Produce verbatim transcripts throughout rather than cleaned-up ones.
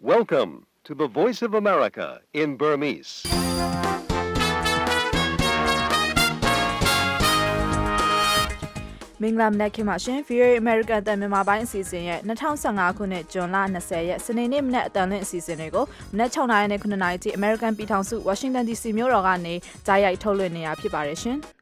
Welcome to the Voice of America in Burmese. ။မင်္ဂလာမနက်ခင်းပါရှင် V O A American တန်မြန်မာပိုင်းအစီအစဉ်ရဲ့၂၀၁၅ခုနှစ်ဇွန်လ၂၀ရက်စနေနေ့မနက်အတန်လွင့်အစီအစဉ်တွေကိုမနက်၆နာရီနဲ့၇နာရီထိ American ပြည်ထောင်စု Washington D C မြို့တော်ကနေကြားရိုက်ထုတ်လွှင့်နေတာဖြစ်ပါတယ်ရှင်။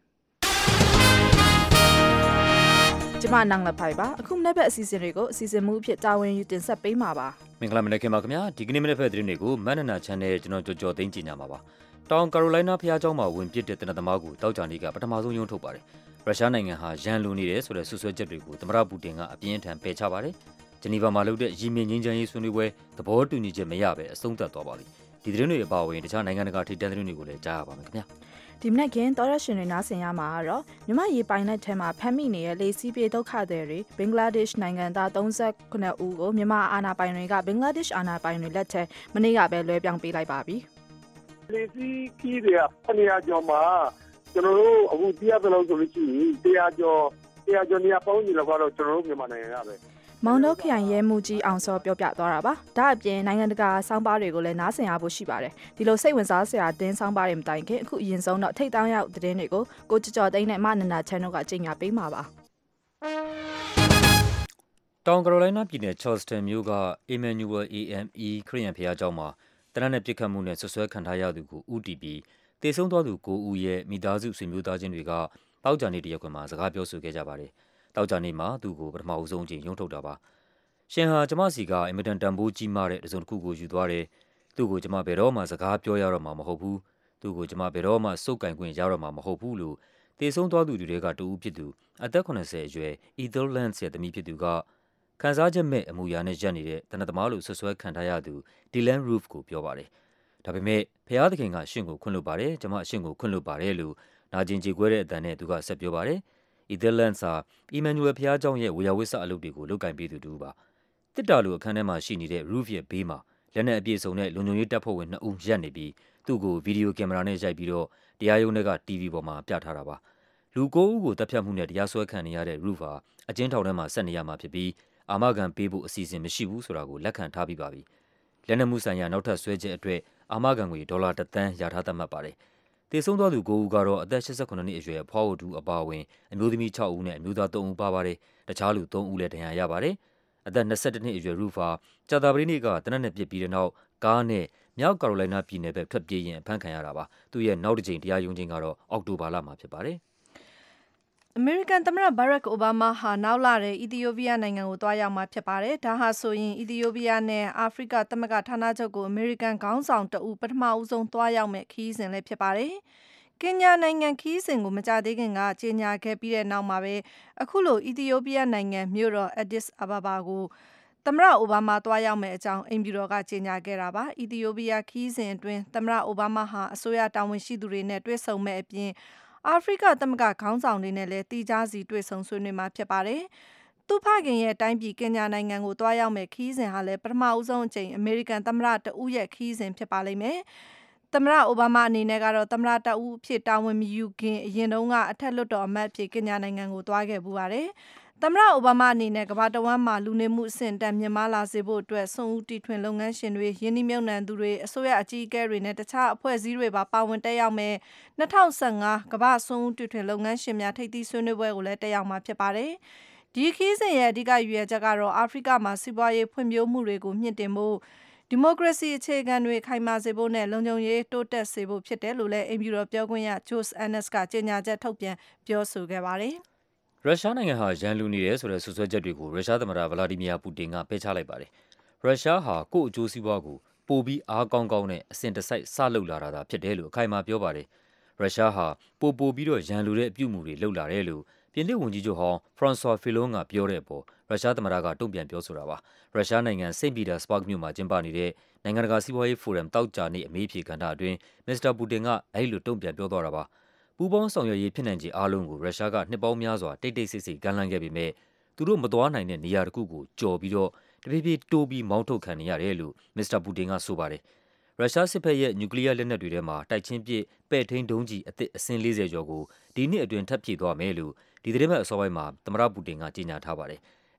ကျမနန်းလဖိုင်ပါအခုမနေ့ဘက်အစီအစဉ်တွေကိုအစီအစဉ်မှုအဖြစ်တာဝန်ယူတင်ဆက်ပေးမှာပါမင်္ဂလာမနက်ခင်းပါခင်ဗျာဒီကနေ့မနေ့ဘက်သတင်းတွေကိုမန်နနာ Channel ကျွန်တော်ကြော်ကြော်သိမ်းကြည့်ညမှာပါတောင်ကာရိုလိုင်းနားဖျားကျောင်းမှာဝင်ပစ်တဲ့တနက်သမားကိုတောက်ကြနေ့ကပထမဆုံးရုံးထုတ်ပါတယ်ရုရှားနိုင်ငံဟာရန်လိုနေတယ်ဆိုတဲ့ဆွဆွဲချက်တွေကိုသမ္မတပူတင်ကအပြင်းထန်ပယ်ချပါတယ်ဂျနီဗာမှာလုပ်တဲ့ရည်မြင်ငြိမ်းချမ်းရေးဆွေးနွေးပွဲသဘောတူညီချက်မရဘဲအဆုံးသတ်သွားပါပြီဒီသတင်းတွေအပါအဝင်တခြားနိုင်ငံတကာထိပ်တန်းသတင်းတွေကိုလည်းကြားရပါမယ်ခင်ဗျာဒီမနက်ကင်းတော်ရရှင်တွေနားဆင်ရမှာကတော့မြမရေးပိုင်တဲ့ထဲမှာဖမ်းမိနေတဲ့လေစီးပြေဒုက္ခသည်တွေဘင်္ဂလားဒေ့ရှ်နိုင်ငံသား၃၉ဦးကိုမြမအာဏာပိုင်တွေကဘင်္ဂလားဒေ့ရှ်အာဏာပိုင်တွေလက်ထက်မနေ့ကပဲလွှဲပြောင်းပေးလိုက်ပါပြီလေစီးခီးတွေကအနေအကျော်မှာကျွန်တော်တို့အခုသိရသလောက်ဆိုလို့ရှိရင်တရားကျော်တရားကျော်နေရာပေါင်းကြီးလောက်ကတော့ကျွန်တော်တို့မြန်မာနိုင်ငံကပဲမောင်တော့ခရိုင်ရဲမှုကြီးအောင်စောပြောပြသွားတာပါဒါအပြင်နိုင်ငံတကာစောင်းပါးတွေကိုလည်းနားဆင်ရဖို့ရှိပါတယ်ဒီလိုစိတ်ဝင်စားစရာတင်းစောင်းပါးတွေမတိုင်ခင်အခုအရင်ဆုံးတော့ထိတ်တောင်းရောက်သတင်းတွေကိုကိုကျော်ကျော်သိန်းနဲ့မနန္ဒာချန်တို့ကကြေညာပေးမှာပါတောင်ကာရိုလိုင်းနားပြည်နယ် Charleston မြို့က Emmanuel A M E ခရစ်ယာန်ဘုရားကျောင်းမှာတနက်နေ့ပြစ်ခတ်မှုနဲ့ဆွဆွဲခံထားရသူကိုဦးတီပြီးတေဆုံးသွားသူကိုဦးရဲ့မိသားစုဆွေမျိုးသားချင်းတွေကတောက်ကြနေ့တရက်ခွင်မှာစကားပြောဆိုခဲ့ကြပါတယ်။တောက်ကြနေ့မှာသူ့ကိုပထမအဆုံးအကြိမ်ရုံးထုတ်တာပါ။ရှင်ဟာကျမစီကအင်မတန်တန်ဖိုးကြီးမားတဲ့တစုံတစ်ခုကိုယူသွားတယ်။သူ့ကိုကျမဘယ်တော့မှစကားပြောရတော့မှာမဟုတ်ဘူး။သူ့ကိုကျမဘယ်တော့မှစုပ်ကင်ခွင့်ရတော့မှာမဟုတ်ဘူးလို့တေဆုံးသွားသူတွေကတူဦးဖြစ်သူအသက်၇၀အရွယ် Ethel Lance ရဲ့သမီးဖြစ်သူကခန်းစားချက်မဲ့အမူအရာနဲ့ရက်နေတဲ့တနက်သမားလို့ဆွဆွဲခံထားရသူ Dylan Roof ကိုပြောပါတယ်။ဒါပေမဲ့ဖျားသခင်ကရှင့်ကိုခွင့်လွှတ်ပါတယ်ကျမအရှင့်ကိုခွင့်လွှတ်ပါတယ်လို့နာကျင်ကြေကွဲတဲ့အတန်နဲ့သူကဆက်ပြောပါတယ်။ Ethel Lance ဟာ Emmanuel ဖျားကျောင်းရဲ့ဝေယဝစ္စအလုပ်တွေကိုလုပ်ကင်ပေးသူတူပါ။တစ်တာလူအခန်းထဲမှာရှိနေတဲ့ Roof ရဲ့ဘေးမှာလက်နက်အပြည့်စုံနဲ့လုံခြုံရေးတပ်ဖွဲ့ဝင်နှစ်ဦးရပ်နေပြီးသူ့ကိုဗီဒီယိုကင်မရာနဲ့ရိုက်ပြီးတော့တရားရုံးထဲက တီဗီ ပေါ်မှာပြထားတာပါ။လူကိုးဦးကိုတပ်ဖြတ်မှုနဲ့တရားစွဲခံနေရတဲ့ Roof ဟာအကျဉ်းထောင်ထဲမှာဆက်နေရမှာဖြစ်ပြီးအာမခံပေးဖို့အစီအစဉ်မရှိဘူးဆိုတာကိုလက်ခံထားပြီးပါပြီ။လက်နက်မှုဆိုင်ရာနောက်ထပ်ဆွဲချက်အတွက်အာမခံငွေဒေါ်လာတစ်သန်းရထားသတ်မှတ်ပါတယ်။တေဆုံးသွားသူကိုးဦးကတော့အသက်၈၈နှစ်အရွယ်အဖွားအိုတူအပါအဝင်အမျိုးသမီး၆ဦးနဲ့အမျိုးသား၃ဦးပါပါတယ်။တခြားလူ၃ဦးလည်းဒဏ်ရာရပါတယ်။အသက်၂၁နှစ်အရွယ် Roof ဟာကြာသပတေးနေ့ကတနက်နဲ့ပစ်ပြီးတဲ့နောက်ကားနဲ့မြောက်ကာရိုလိုင်းနားပြည်နယ်ဘက်ထွက်ပြေးရင်အဖမ်းခံရတာပါ။သူ့ရဲ့နောက်တစ်ကြိမ်တရားရုံးချိန်ကတော့အောက်တိုဘာလမှာဖြစ်ပါတယ်။အမေရိကန်သမ္မတဘရက်အိုဘားမားဟာနောက်လထဲအီသီယိုးပီးယားနိုင်ငံကိုသွားရောက်မှာဖြစ်ပါတယ်။ဒါဟာဆိုရင်အီသီယိုးပီးယားနဲ့အာဖရိကသမဂ္ဂဌာနချုပ်ကိုအမေရိကန်ခေါင်းဆောင်တဦးပထမဦးဆုံးသွားရောက်မဲ့ခရီးစဉ်လည်းဖြစ်ပါတယ်။ကင်ညာနိုင်ငံခရီးစဉ်ကိုမကြာသေးခင်ကကြေညာခဲ့ပြီးတဲ့နောက်မှာပဲအခုလိုအီသီယိုးပီးယားနိုင်ငံမြို့တော် Addis Ababa ကိုသမ္မတအိုဘားမားသွားရောက်မဲ့အကြောင်းအိမ်ဖြူတော်ကကြေညာခဲ့တာပါ။အီသီယိုးပီးယားခရီးစဉ်အတွင်းသမ္မတအိုဘားမားဟာအစိုးရတာဝန်ရှိသူတွေနဲ့တွေ့ဆုံမဲ့အပြင်အာဖရိကသမဂ္ဂခေါင်းဆောင်တွေနဲ့လည်းတီးခြားစီတွေ့ဆုံဆွေးနွေးမှာဖြစ်ပါတယ်။သူ့ဖခင်ရဲ့တိုင်းပြည်ကင်ညာနိုင်ငံကိုတွားရောက်မဲ့ခီးစဉ်ဟာလည်းပထမဦးဆုံးအကြိမ်အမေရိကန်သမ္မတတဦးရဲ့ခီးစဉ်ဖြစ်ပါလိမ့်မယ်။သမ္မတအိုဘားမားအနေနဲ့ကတော့သမ္မတတဦးအဖြစ်တာဝန်မယူခင်အရင်တုန်းကအထက်လွှတ်တော်အမတ်အဖြစ်ကင်ညာနိုင်ငံကိုတွားခဲ့ပူပါတယ်။သမ္မတအိုဘားမားအနေနဲ့ကမ္ဘာတဝန်းမှာလူနေမှုအဆင့်အတန်းမြင့်မားလာစေဖို့အတွက်စွန့်ဦးတီထွင်လုပ်ငန်းရှင်တွေရင်းနှီးမြှုပ်နှံသူတွေအစိုးရအကြီးအကဲတွေနဲ့တခြားအဖွဲ့အစည်းတွေပါပါဝင်တက်ရောက်မဲ့၂၀၁၅ကမ္ဘာစွန့်ဦးတီထွင်လုပ်ငန်းရှင်များထိပ်သီးဆွေးနွေးပွဲကိုလည်းတက်ရောက်မှာဖြစ်ပါတယ်။ဒီခရီးစဉ်ရဲ့အဓိကရည်ရွယ်ချက်ကတော့အာဖရိကမှာစီးပွားရေးဖွံ့ဖြိုးမှုတွေကိုမြင့်တင်ဖို့ဒီမိုကရေစီအခြေခံတွေခိုင်မာစေဖို့နဲ့လုံခြုံရေးတိုးတက်စေဖို့ဖြစ်တယ်လို့လည်းအိမ်ဖြူတော်ပြောခွင့်ရ Josh Earnest ကကြေညာချက်ထုတ်ပြန်ပြောဆိုခဲ့ပါတယ်။ရုရှားနိုင်ငံဟာရန်လူနေတယ်ဆိုတဲ့ဆွဆွဲချက်တွေကိုရုရှားသမ္မတဗလာဒီမီယာပူတင်ကပယ်ချလိုက်ပါတယ်။ရုရှားဟာကိုယ့်အကျိုးစီးပွားကိုပိုပြီးအားကောင်းကောင်းနဲ့အစဉ်တစိုက်စလုပ်လာတာဖြစ်တယ်လို့အခိုင်အမာပြောပါတယ်။ရုရှားဟာပိုပိုပြီးတော့ရန်လူတဲ့အပြုအမူတွေလုပ်လာတယ်လို့ပြင်သစ်ဝန်ကြီးချုပ်ဟောင်း François Fillon ကပြောတဲ့အပေါ်ရုရှားသမ္မတကတုံ့ပြန်ပြောဆိုတာပါ။ရုရှားနိုင်ငံစိန့်ပီတာစဘာ့ဂ်မြို့မှာကျင်းပနေတဲ့နိုင်ငံတကာစီးပွားရေးဖိုရမ်တောက်ကြနေ့အမေးဖြေကဏ္ဍအတွင်းမစ္စတာပူတင်ကအဲဒီလိုတုံ့ပြန်ပြောသွားတာပါ။ပူးပေါင်းဆောင်ရွက်ရေးဖြစ်နိုင်ခြေအားလုံးကိုရုရှားကနှစ်ပေါင်းများစွာတိတ်တိတ်ဆိတ်ဆိတ်ကမ်းလှမ်းခဲ့ပေမဲ့သူတို့မသွားနိုင်တဲ့နေရာတစ်ခုကိုကြော်ပြီးတော့တဖြည်းဖြည်းတိုးပြီးမောင်းထုတ်ခံနေရတယ်လို့မစ္စတာပူတင်ကဆိုပါတယ်။ရုရှားစစ်ဘက်ရဲ့နျူကလ িয়ার လက်နက်တွေထဲမှာတိုက်ချင်းပစ်ပဲ့ထိန်းဒုံးကျည်အသစ်အစင်း၄၀ကျော်ကိုဒီနှစ်အတွင်းထပ်ဖြည့်သွားမယ်လို့ဒီသတင်းပတ်အစောပိုင်းမှာသမ္မတပူတင်ကကြေညာထားပါတယ်။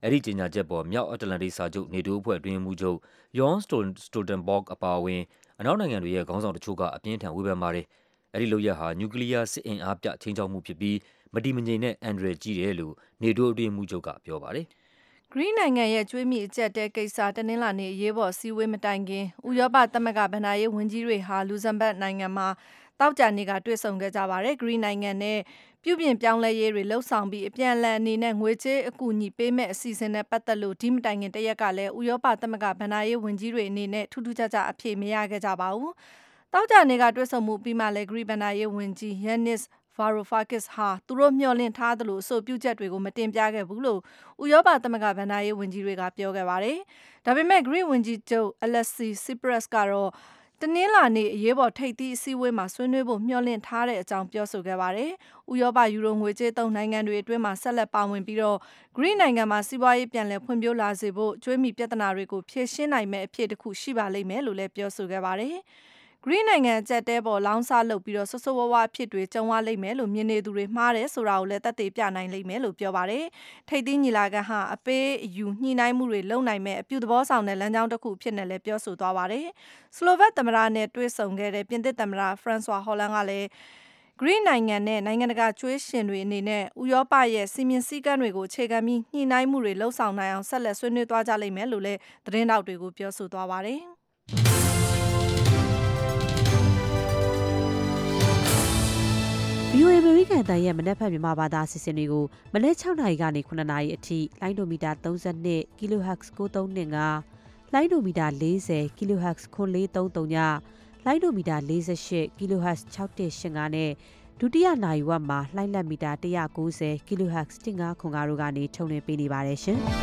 အဲ့ဒီကြေညာချက်ပေါ်မြောက်အတ္တလန္တိတ်စာချုပ် NATO အဖွဲ့အတွင်းမှုချုပ် Jens Stoltenberg အပါအဝင်အနောက်နိုင်ငံတွေရဲ့ခေါင်းဆောင်တချို့ကအပြင်းထန်ဝေဖန်ပါတယ်။အဲ့ဒီလုပ်ရပ်ဟာနျူကလ িয়ার စစ်အင်အားပြချိန်ချောက်မှုဖြစ်ပြီးမတည်မငြိမ်တဲ့အန္တရာယ်ကြီးတယ်လို့ NATO အတွင်းမှုချုပ်ကပြောပါတယ်။ Green နိုင်ငံရဲ့ကျွေးမြီအကျပ်တဲကိစ္စတနင်္လာနေ့အရေးပေါ်စည်းဝေးမတိုင်ခင်ဥရောပသမဂ္ဂဗဏ္ဍာရေးဝန်ကြီးတွေဟာလူဇမ်ဘတ်နိုင်ငံမှာတောက်ကြနေ့ကတွေ့ဆုံခဲ့ကြပါတယ်။ Green နိုင်ငံနဲ့ပြုပြင်ပြောင်းလဲရေးတွေလှုပ်ဆောင်ပြီးအပြန်အလှန်အနေနဲ့ငွေကြေးအကူအညီပေးမဲ့အစီအစဉ်နဲ့ပတ်သက်လို့ဒီမတိုင်ခင်တရက်ကလည်းဥရောပသမဂ္ဂဗဏ္ဍာရေးဝန်ကြီးတွေအနေနဲ့ထူးထူးခြားခြားအဖြေမရခဲ့ကြပါဘူး။တောက်ကြနေ့ကတွေ့ဆုံမှုပြီးမှလည်း Green ဗဏ္ဍာရေးဝန်ကြီး Yanis Varoufakis ဟာသူတို့မျှော်လင့်ထားသလိုအဆိုပြုချက်တွေကိုမတင်ပြခဲ့ဘူးလို့ဥရောပသမဂ္ဂဗဏ္ဍာရေးဝန်ကြီးတွေကပြောခဲ့ပါတယ်။ဒါပေမဲ့ Greek ဝန်ကြီးချုပ် Alexis Tsipras ကတော့တနင်္လာနေ့အရေးပေါ်ထိပ်သီးအစည်းအဝေးမှာဆွေးနွေးဖို့မျှော်လင့်ထားတဲ့အကြောင်းပြောဆိုခဲ့ပါတယ်။ဥရောပယူရိုငွေကြေးသုံးနိုင်ငံတွေအတွင်းမှာဆက်လက်ပါဝင်ပြီးတော့ Greek နိုင်ငံမှာစီးပွားရေးပြန်လည်ဖွံ့ဖြိုးလာစေဖို့ကျွေးမြီပြဿနာတွေကိုဖြေရှင်းနိုင်မယ့်အဖြစ်တစ်ခုရှိပါလိမ့်မယ်လို့လည်းပြောဆိုခဲ့ပါတယ်။ Green နိုင်ငံအကျပ်တဲပေါ်လောင်းစားလုပ်ပြီးတော့ဆဆဝဝအဖြစ်တွေကြုံရလိမ့်မယ်လို့မြင်နေသူတွေမှားတယ်ဆိုတာကိုလည်းသက်သေပြနိုင်လိမ့်မယ်လို့ပြောပါတယ်။ထိပ်သီးညီလာခံဟာအပေးအယူညှိနှိုင်းမှုတွေလုပ်နိုင်မဲ့အပြုသဘောဆောင်တဲ့လမ်းကြောင်းတစ်ခုဖြစ်နေလဲပြောဆိုသွားပါတယ်။ စလိုဗက်သမ္မတနဲ့တွေ့ဆုံခဲ့တဲ့ပြင်သစ်သမ္မတ Francois Hollande ကလည်းGreen နိုင်ငံနဲ့နိုင်ငံတကာကျွေးရှင်တွေအနေနဲ့ဥရောပရဲ့စီမင်းစည်းကမ်းတွေကိုအခြေခံပြီးညှိနှိုင်းမှုတွေလှုပ်ဆောင်နိုင်အောင်ဆက်လက်ဆွေးနွေးသွားကြလိမ့်မယ်လို့လည်းသတင်းတောက်တွေကိုပြောဆိုသွားပါတယ်။ဗီအိုအေ American အသံရဲ့မနက်ဖြန်မြန်မာဘာသာအစီအစဉ်တွေကိုမနက်၆နာရီကနေခုနှစ်နာရီအထိလိုင်းဒိုမီတာ၃၂ kilohertz ၉၃၂၅လိုင်းဒိုမီတာ၄၀ kilohertz ၉၄၃၃ညလိုင်းဒိုမီတာ၄၈ kilohertz ၆၁၈၅နဲ့ဒုတိယနာရီဝက်မှာလှိုင်းလက်မီတာ၁၉၀ kilohertz ၁၅ခွန်၅တို့ကနေထုတ်လွှင့်ပေးနေပါတယ်ရှင်။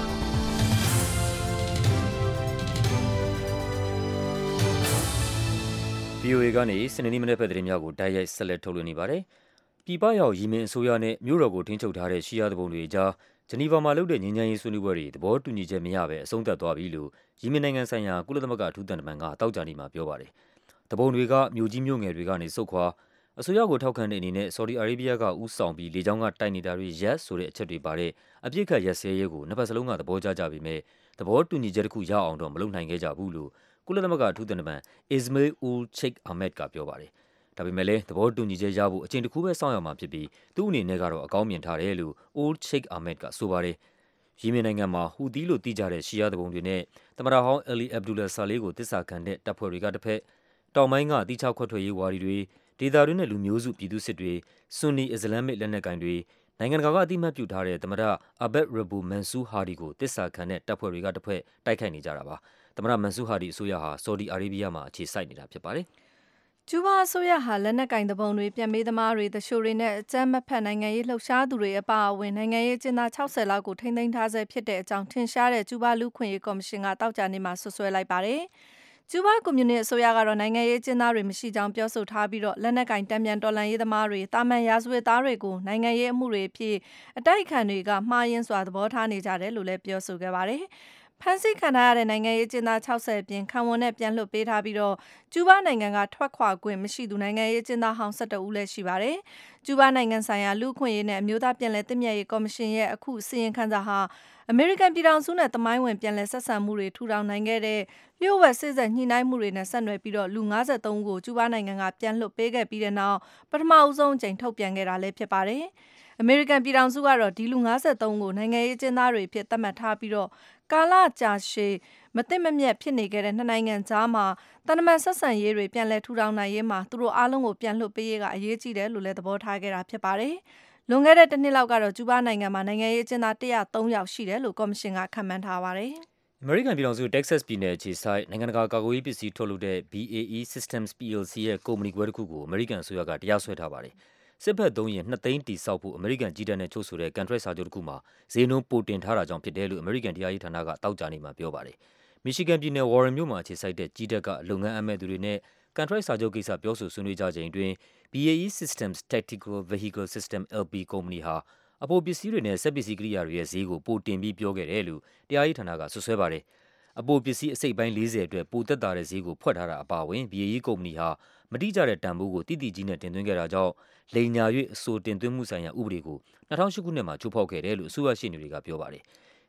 ဗီအိုအေ ကနေစနေနေ့မနေ့ဖက်သတင်းများကိုတိုက်ရိုက်ဆက်လက်ထုတ်လွှင့်နေပါတယ်။ပြည်ပရောက်ယီမင်အစိုးရနဲ့မြို့တော်ကိုထိန်းချုပ်ထားတဲ့ရှီယာသူပုန်တွေအကြားဂျနီဗာမှာလုပ်တဲ့ငြိမ်းချမ်းရေးဆွေးနွေးပွဲတွေသဘောတူညီချက်မရဘဲအဆုံးသတ်သွားပြီလို့ယီမင်နိုင်ငံဆိုင်ရာကုလသမဂ္ဂအထူးသံတမန်ကတောက်ကြနေ့မှာပြောပါတယ်။သူပုန်တွေကမြို့ကြီးမြို့ငယ်တွေကနေစုခွာအစိုးရကိုထောက်ခံတဲ့အနေနဲ့ဆော်ဒီအာရေးဘီးယားကဥဆောင်ပြီးလေကြောင်းကတိုက်နေတာတွေရက်ဆိုတဲ့အချက်တွေပါတဲ့အပြစ်ခတ်ရက်စဲရဲကိုနှစ်ဖက်စလုံးကသဘောကျကြပေမဲ့သဘောတူညီချက်တစ်ခုရအောင်တော့မလုပ်နိုင်ခဲ့ကြဘူးလို့ကုလသမဂ္ဂအထူးသံတမန် Ismail Ul Sheikh Ahmed ကပြောပါတယ်။ဒါပေမဲ့လည်းသဘောတူညီချက်ရဖို့အချိန်တစ်ခုပဲစောင့်ရမှာဖြစ်ပြီးသူ့အနေနဲ့ကတော့အကောင်းမြင်ထားတယ်လို့ Ul Sheikh Ahmed ကဆိုပါတယ်။ယီမင်နိုင်ငံမှာဟူသီလို့သိကြတဲ့ရှီယာသူပုန်တွေနဲ့သမ္မတဟောင်း Ali Abdullah Saleh ကိုတစ္ဆာခံတဲ့တပ်ဖွဲ့တွေကတစ်ဖက်တောင်ပိုင်းကတိကျခွက်ထွက်ရေးဝါဒီတွေဒေသတွင်းနဲ့လူမျိုးစုပြည်သူစစ်တွေဆွန်နီအစ္စလာမစ်လက်နက်ကိုင်တွေနိုင်ငံတကာကအတိအမှတ်ပြုထားတဲ့သမ္မတ Abed Rabbu Mansour Hadi ကိုတစ္ဆာခံတဲ့တပ်ဖွဲ့တွေကတစ်ဖက်တိုက်ခိုက်နေကြတာပါ။သမ္မတ Mansour Hadi အစိုးရဟာဆော်ဒီအာရေးဘီးယားမှာအခြေစိုက်နေတာဖြစ်ပါတယ်။ကျူးဘားအစိုးရဟာလက်နက်ကင်တပုံတွေပြန်မေးသမားတွေတရှိုတွေနဲ့အကြမ်းမဖက်နိုင်ငံရေးလှုပ်ရှားသူတွေအပါအဝင်နိုင်ငံရေးကျင်းသား၆၀လောက်ကိုထိန်းသိမ်းထားဆဲဖြစ်တဲ့အကြောင်းထင်ရှားတဲ့ကျူးဘားလူ့ခွင့်ရေးကော်မရှင်ကတောက်ကြနေ့မှာဆွဆွဲလိုက်ပါတယ်။ကျူးဘားကွန်မြူနစ်အစိုးရကတော့နိုင်ငံရေးကျင်းသားတွေမရှိကြောင်းပြောဆိုထားပြီးတော့လက်နက်ကင်တံပြန်တော်လှန်ရေးသမားတွေတာမန်ရာဇဝတ်သားတွေကိုနိုင်ငံရေးအမှုတွေအဖြစ်အတိုက်အခံတွေကမှားယွင်းစွာသဘောထားနေကြတယ်လို့လည်းပြောဆိုခဲ့ပါတယ်။ဖမ်းဆီးခံထားရတဲ့နိုင်ငံရေးကျင်းသား၆၀အပြင်ခံဝန်နဲ့ပြန်လွှတ်ပေးထားပြီးတော့ကျူးဘားနိုင်ငံကထွက်ခွာခွင့်မရှိသူနိုင်ငံရေးကျင်းသားဟောင်း၁၁ဦးလည်းရှိပါတယ်။ကျူးဘားနိုင်ငံဆိုင်ရာလူ့အခွင့်အရေးနဲ့အမျိုးသားပြန်လည်သင့်မြတ်ရေးကော်မရှင်ရဲ့အခုအစီရင်ခံစာဟာအမေရိကန်ပြည်ထောင်စုနဲ့သမိုင်းဝင်ပြန်လည်ဆက်ဆံမှုတွေထူထောင်နိုင်ခဲ့တဲ့လျှို့ဝှက်စစ်ဆက်ညှိနှိုင်းမှုတွေနဲ့ဆက်နွယ်ပြီးတော့လူ၅၃ဦးကိုကျူးဘားနိုင်ငံကပြန်လွှတ်ပေးခဲ့ပြီးတဲ့နောက်ပထမအဦးဆုံးအကြိမ်ထုတ်ပြန်ခဲ့တာလည်းဖြစ်ပါတယ်။အမေရိကန်ပြည်ထောင်စုကတော့ဒီလူ၅၃ဦးကိုနိုင်ငံရေးကျင်းသားတွေဖြစ်သတ်မှတ်ထားပြီးတော့ကာလကြာရှည်မသိမမြတ်ဖြစ်နေခဲ့တဲ့နှစ်နိုင်ငံကြားမှာတန်တမန်ဆက်ဆံရေးတွေပြန်လည်ထူထောင်နိုင်ရေးမှာသူတို့အားလုံးကိုပြန်လွှတ်ပေးရေးကအရေးကြီးတယ်လို့လည်းသဘောထားခဲ့တာဖြစ်ပါတယ်။လွန်ခဲ့တဲ့တစ်နှစ်လောက်ကတော့ကျူးဘားနိုင်ငံမှာနိုင်ငံရေးကျင်းသား၁၀၃ယောက်ရှိတယ်လို့ကော်မရှင်ကခန့်မှန်းထားပါတယ်။အမေရိကန်ပြည်ထောင်စု Texas ပြည်နယ်အခြေစိုက်နိုင်ငံတကာကာကွယ်ရေးပစ္စည်းထုတ်လုပ်တဲ့ B A E Systems P L C ရဲ့ကုမ္ပဏီခွဲတစ်ခုကိုအမေရိကန်အစိုးရကတရားစွဲထားပါတယ်။စစ်ဘက်သုံးရင်နှစ်သိန်းတီဆောက်ဖို့အမေရိကန်ကြီးတပ်နဲ့ချုပ်ဆိုတဲ့ကန်ထရိုက်စာချုပ်တစ်ခုမှာဈေးနှုန်းပိုတင်ထားတာကြောင့်ဖြစ်တယ်လို့အမေရိကန်တရားရေးဌာနကတောက်ကြနေမှာပြောပါတယ်။ မီရှီဂန်ပြည်နယ်ဝါရင်မြို့မှာအခြေစိုက်တဲ့ကြီးတပ်ကလုပ်ငန်းအပ်မဲ့သူတွေနဲ့ကန်ထရိုက်စာချုပ်ကိစ္စပြောဆိုဆွေးနွေးကြချိန်အတွင်း B A E Systems Tactical Vehicle System L P ကုမ္ပဏီဟာအပိုပစ္စည်းတွေနဲ့စက်ပစ္စည်းကိရိယာတွေရဲ့ဈေးကိုပိုတင်ပြီးပြောခဲ့တယ်လို့တရားရေးဌာနကဆွဆွဲပါတယ်။အပိုပစ္စည်းအစိတ်ပိုင်း၄၀အတွက်ပိုသက်သာတဲ့ဈေးကိုဖွက်ထားတာအပါအဝင် B A E ကုမ္ပဏီဟာမတိကျတဲ့တန်ဖိုးကိုတိတိကြီးနဲ့တင်သွင်းခဲ့တာကြောင့်လိမ်ညာ၍အဆိုတင်သွင်းမှုဆိုင်ရာဥပဒေကို၂၀၀၈ခုနှစ်မှာချိုးဖောက်ခဲ့တယ်လို့အစိုးရရှေ့နေတွေကပြောပါတယ်။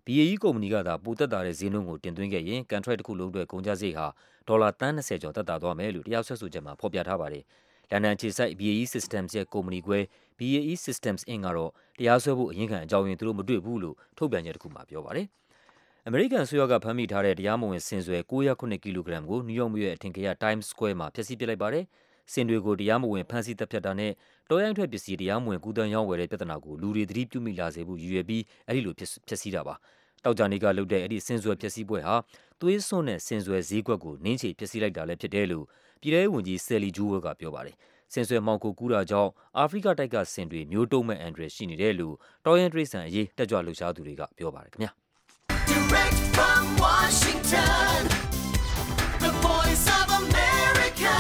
B A E ကုမ္ပဏီကသာပိုသက်သာတဲ့ဈေးနှုန်းကိုတင်သွင်းခဲ့ရင်ကန်ထရိုက်တစ်ခုလုံးအတွက်ကုန်ကျစရိတ်ဟာဒေါ်လာသန်း၂၀ကျော်သက်သာသွားမယ်လို့တရားစွဲဆိုချက်မှာဖော်ပြထားပါတယ်။လန်ဒန်အခြေစိုက် B A E Systems ရဲ့ကုမ္ပဏီခွဲ B A E Systems အင်္ဂကတော့တရားစွဲဖို့အရင်ခံအကြောင်းရင်းသူတို့မတွေ့ဘူးလို့ထုတ်ပြန်ချက်တစ်ခုမှာပြောပါတယ်။အမေရိကန်အစိုးရကဖမ်းမိထားတဲ့တရားမဝင်ဆင်စွယ်၉၀၇ကီလိုဂရမ်ကိုနယူးယောက်မြို့ရဲ့အထင်ကရ Times Square မှာဖျက်ဆီးပစ်လိုက်ပါတယ်။စင်တွေကိုတရားမဝင်ဖမ်းဆီးတပ်ဖြတ်တာနဲ့တောရိုင်းထွက်ပစ္စည်းတရားမဝင်ကူးသန်းရောင်းဝယ်တဲ့ပြဿနာကိုလူတွေသတိပြုမိလာစေဖို့ရည်ရွယ်ပြီးအဲဒီလိုဖျက်ဆီးတာပါ။တောက်ကြနေကလုပ်တဲ့အဲဒီစင်စွယ်ဖျက်ဆီးပွဲဟာသွေးစွန်းတဲ့စင်စွယ်ဈေးကွက်ကိုနင်းချေဖျက်ဆီးလိုက်တာလည်းဖြစ်တယ်လို့ပြည်ထောင်ဝန်ကြီးဆယ်လီဂျူးဝဲကပြောပါတယ်။စင်စွယ်မှောင်ခိုကူးတာကြောင့်အာဖရိကတိုက်ကစင်တွေမျိုးတုံးမဲ့အန္တရာယ်ရှိနေတယ်လို့တောရိုင်းတရိတ်ဆန်အရေးတက်ကြွလှုပ်ရှားသူတွေကပြောပါတယ်ခင်ဗျာ။ Direct from Washington, the voice of America,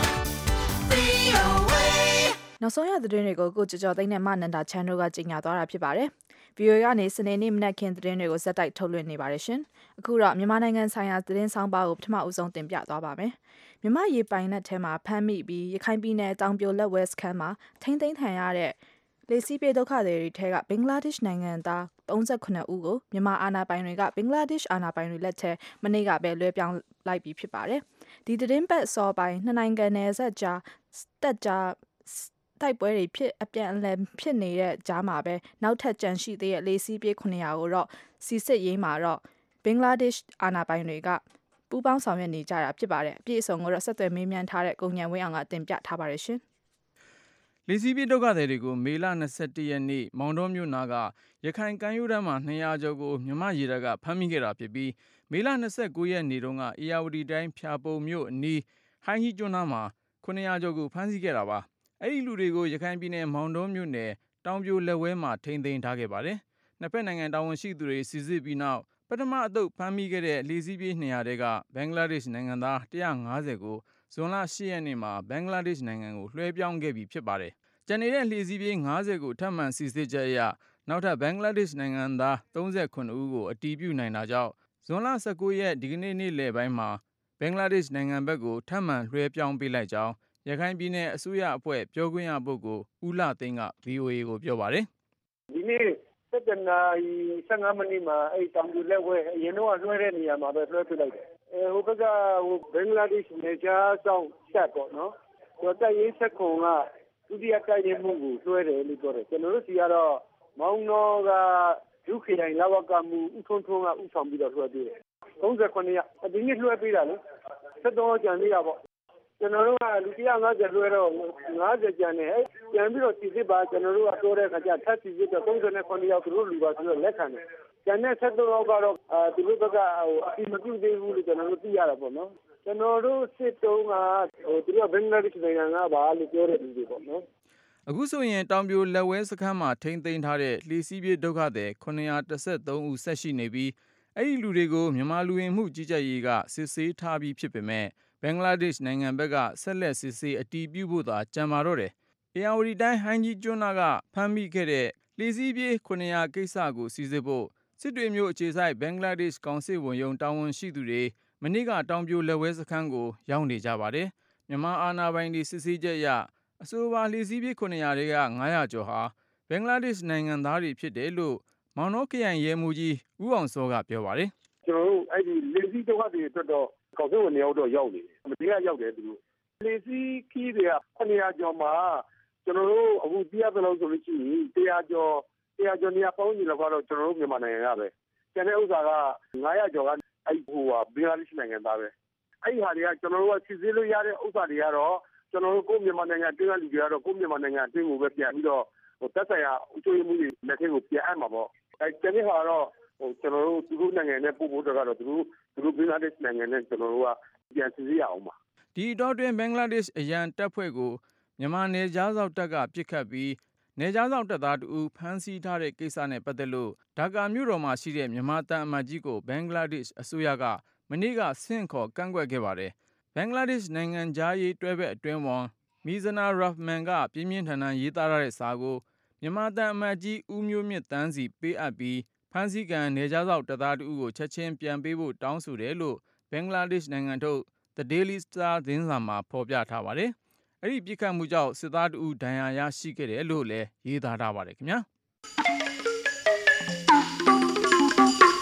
V O A နောက်ဆုံးရသတင်းတွေကိုကိုကြော်ကြော်သိန်းနဲ့မနန္ဒာချန်တို့ကကြီးညာသွားတာဖြစ်ပါတယ်။ V O A ကနေစနေနေ့မနက်ခင်းသတင်းတွေကိုဇက်တိုက်ထုတ်လွှင့်နေပါတယ်ရှင်။အခုတော့မြန်မာနိုင်ငံဆိုင်ရာသတင်းဆောင်ပါကိုပထမအဆုံးတင်ပြသွားပါမယ်။မြန်မာရေပိုင်နက်ထဲမှာဖမ်းမိပြီးရခိုင်ပြည်နယ်တောင်ပြိုလက်ဝဲစခန်းမှာထိမ့်သိမ်းခံရတဲ့လေစီးပြေဒုက္ခသည်တွေထဲကဘင်္ဂလားဒေ့ရှ်နိုင်ငံသား၃၉ဦးကိုမြန်မာအာဏာပိုင်တွေကဘင်္ဂလားဒေ့ရှ်အာဏာပိုင်တွေလက်ထဲမနေ့ကပဲလွှဲပြောင်းလိုက်ပြီးဖြစ်ပါတယ်။ဒီသတင်းပတ်စောပိုင်းနှစ်နိုင်ငံနယ်စပ်ကြားတက်ကြားတိုက်ပွဲတွေဖြစ်အပြန်အလှန်ဖြစ်နေတဲ့ကြားမှာပဲနောက်ထပ်ကြန့်ရှိသေးတဲ့လေစီးပြေခုနှစ်ရာကိုတော့စီစစ်ရေးမှာတော့ဘင်္ဂလားဒေ့ရှ်အာဏာပိုင်တွေကပူးပေါင်းဆောင်ရွက်နေကြတာဖြစ်ပါတယ်အပြည့်အစုံကိုတော့ဆက်သွယ်မေးမြန်းထားတဲ့ကိုဉာဏ်ဝင်းအောင်ကတင်ပြထားပါတယ်ရှင်လေစီးပြေဒုက္ခသည်တွေကိုမေလ၂၁ရက်နေ့မောင်တောမြို့နာကရခိုင်ကမ်းရိုးတန်းမှာ၂၀၀ကျော်ကိုမြန်မာရေတပ်ကဖမ်းမိခဲ့တာဖြစ်ပြီးမေလ၂၉ရက်နေ့တုန်းကအေရဝတီတိုင်းဖျာပုံမြို့အနီးဟိုင်းကြီးကျွန်းနားမှာ၇၀၀ကျော်ကိုဖမ်းဆီးခဲ့တာပါအဲ့ဒီလူတွေကိုရခိုင်ပြည်နယ်မောင်တောမြို့နယ်တောင်ပြိုလက်ဝဲမှာထိန်းသိမ်းထားခဲ့ပါတယ်နှစ်ဖက်နိုင်ငံတာဝန်ရှိသူတွေစီစစ်ပြီးနောက်ပထမအသုတ်ဖမ်းမိခဲ့တဲ့လေစီးပြေး၂၀၀တဲကဘင်္ဂလားဒေ့ရှ်နိုင်ငံသား၁၅၀ကိုဇွန်လ၈ရက်နေ့မှာဘင်္ဂလားဒေ့ရှ်နိုင်ငံကိုလွှဲပြောင်းခဲ့ပြီဖြစ်ပါတယ်ကျန်နေတဲ့လှေစီးပြေး၅၀ကိုထပ်မံစီစစ်ချက်အရနောက်ထပ်ဘင်္ဂလားဒေ့ရှ်နိုင်ငံသား၃၉ဦးကိုအတည်ပြုနိုင်တာကြောင့်ဇွန်လ၁၉ရက်ဒီကနေ့နေ့လယ်ပိုင်းမှာဘင်္ဂလားဒေ့ရှ်နိုင်ငံဘက်ကိုထပ်မံလွှဲပြောင်းပေးလိုက်ကြောင်းရခိုင်ပြည်နယ်အစိုးရအဖွဲ့ပြောခွင့်ရပုဂ္ဂိုလ်ဦးလှသိန်းက V O A ကိုပြောပါတယ်ဒီနေ့စက်တနာရီ၁၅မိနစ်မှာအဲ့တောင်ပြလက်ဝဲအရင်တော့လွှဲတဲ့နေရာမှာပဲလွှဲပြလိုက်တယ်အဲဟိုဘက်ကဟိုဘင်္ဂလားဒေ့ရှ်နယ်ခြားဆောင်ဆက်ပေါ့နော်ဟိုတိုက်ရေးဆက်ခုံကဒုတိယတိုက်ရေးမှုကိုလွှဲတယ်လို့ပြောတယ်ကျွန်တော်တို့စီကတော့မောင်နောကဒုခေတိုင်းလဝကမှုဥထုံထုံးကဥဆောင်ပြီးတော့လွှဲပေးတယ်၃၉ရက်ဒီနေ့လွှဲပေးတာလေဆက်တော့ကြံသေးတာပေါ့ကျွန်တော်တို့ကလူ၁၅၀လွှဲတော့၅၀ကျန်တယ်ကျန်ပြီးတော့စီစစ်ပါကျွန်တော်တို့ကတိုးတဲ့ခါကျထပ်စီစစ်တော့၃၉ယောက်သူတို့လူပါဆိုတော့လက်ခံတယ်ကျန်တဲ့ဆက်တော့ကတော့သူတို့ဘက်ကဟိုအပြမပြုသေးဘူးလို့ကျွန်တော်တို့သိရတာပေါ့နော်ကျွန်တော်တို့စစ်တုံးကဟိုသူတို့ဘင်္ဂလားဒေ့ရှ်နိုင်ငံကပါလို့ပြောတဲ့လူတွေပေါ့နော်အခုဆိုရင်တောင်ပြိုလက်ဝဲစခန်းမှာထိန်းသိမ်းထားတဲ့လှေစီးပြေးဒုက္ခသည်၇၁၃ဦးဆက်ရှိနေပြီးအဲ့ဒီလူတွေကိုမြန်မာလူဝင်မှုကြီးကြပ်ရေးကစစ်ဆေးထားပြီးဖြစ်ပေမဲ့ဘင်္ဂလားဒေ့ရှ်နိုင်ငံဘက်ကဆက်လက်စစ်ဆေးအတည်ပြုဖို့သာကြံပါတော့တယ်။အေရဝတီတိုင်းဟိုင်းကြီးကျွန်းနာကဖမ်းမိခဲ့တဲ့လှေစီးပြေး၇၀၀ကိစ္စကိုစီစစ်ဖို့စစ်တွေမျိုးအခြေစိုက်ဘင်္ဂလားဒေ့ရှ်ကောင်စစ်ဝန်ရုံးတာဝန်ရှိသူတွေမနေ့ကတောင်ပြိုလက်ဝဲစခန်းကိုရောက်နေကြပါတယ်။မြန်မာအာဏာပိုင်တွေစစ်ဆေးချက်အရအဆိုပါလှေစီးပြေး၇၀၀တွေက၅၀၀ကျော်ဟာဘင်္ဂလားဒေ့ရှ်နိုင်ငံသားတွေဖြစ်တယ်လို့မောင်နှောခရိုင်ရဲမှူးကြီးဦးအောင်စောကပြောပါတယ်။ကျွန်တော်တို့အဲ့ဒီလေစီးဒုက္ခတွေအတွက်တော့ကောင်စစ်ဝန်တွေတော့ရောက်နေတယ်။မတရားရောက်တယ်သူတို့။လေစီးခီးတွေက၇၀၀ကျော်မှာကျွန်တော်တို့အခုသိရသလောက်ဆိုလို့ရှိရင်၁၀၀ကျော်၁၀၀ကျော်နေရာပေါင်းနေတော့ကတော့ကျွန်တော်တို့မြန်မာနိုင်ငံကပဲ။ကျန်တဲ့ဥစ္စာက၅၀၀ကျော်ကအဲ့ဟိုဟာဘင်္ဂလားဒေ့ရှ်နိုင်ငံသားပဲ။အဲ့ဒီဟာတွေကကျွန်တော်တို့ကစစ်ဆေးလို့ရတဲ့ဥစ္စာတွေကတော့ကျွန်တော်တို့ကိုမြန်မာနိုင်ငံအတွင်းကလူတွေကတော့ကိုမြန်မာနိုင်ငံအတွင်းကိုပဲပြန်ပြီးတော့ဟိုတက်ဆိုင်ရာအကျိုးရမှုတွေလက်ထဲကိုပြန်အပ်မှာပေါ့အဲကျန်တဲ့ဟာတော့ဟိုကျွန်တော်တို့သူတို့နိုင်ငံနဲ့ပို့ဖို့တော့သူတို့သူတို့ဘင်္ဂလားဒေ့ရှ်နိုင်ငံနဲ့ကျွန်တော်တို့ကပြန်စစ်ဆေးရအောင်ပါဒီတော့တွင်ဘင်္ဂလားဒေ့ရှ်အရန်တပ်ဖွဲ့ကိုမြန်မာနယ်ခြားစောင့်တပ်ကပစ်ခတ်ပြီးနယ်ခြားစောင့်တပ်သားတူဖမ်းဆီးထားတဲ့ကိစ္စနဲ့ပတ်သက်လို့ဒါကာမြို့တော်မှာရှိတဲ့မြန်မာတန်အမတ်ကြီးကိုဘင်္ဂလားဒေ့ရှ်အစိုးရကမနေ့ကဆင့်ခေါ်ကန့်ကွက်ခဲ့ပါတယ်ဘင်္ဂလားဒေ့ရှ်နိုင်ငံသားရေးတွဲဘက်အတွင်းဝန်မီဇနာရာဖ်မန်ကပြင်းပြင်းထန်ထန်ရေးသားထားတဲ့စာကိုမြန်မာတန်အမတ်ကြီးဦးမျိုးမြင့်တန်းစီပေးအပ်ပြီးဖမ်းဆီးခံနယ်ခြားစောင့်တပ်သားတူကိုချက်ချင်းပြန်ပေးဖို့တောင်းဆိုတယ်လို့ဘင်္ဂလားဒေ့ရှ်နိုင်ငံထုတ် The Daily Star သတင်းစာမှာဖော်ပြထားပါတယ်။အဲ့ဒီပြစ်ခတ်မှုကြောင့်စစ်သားတူဒဏ်ရာရရှိခဲ့တယ်လို့လည်းရေးသားထားပါတယ်ခင်ဗျာ။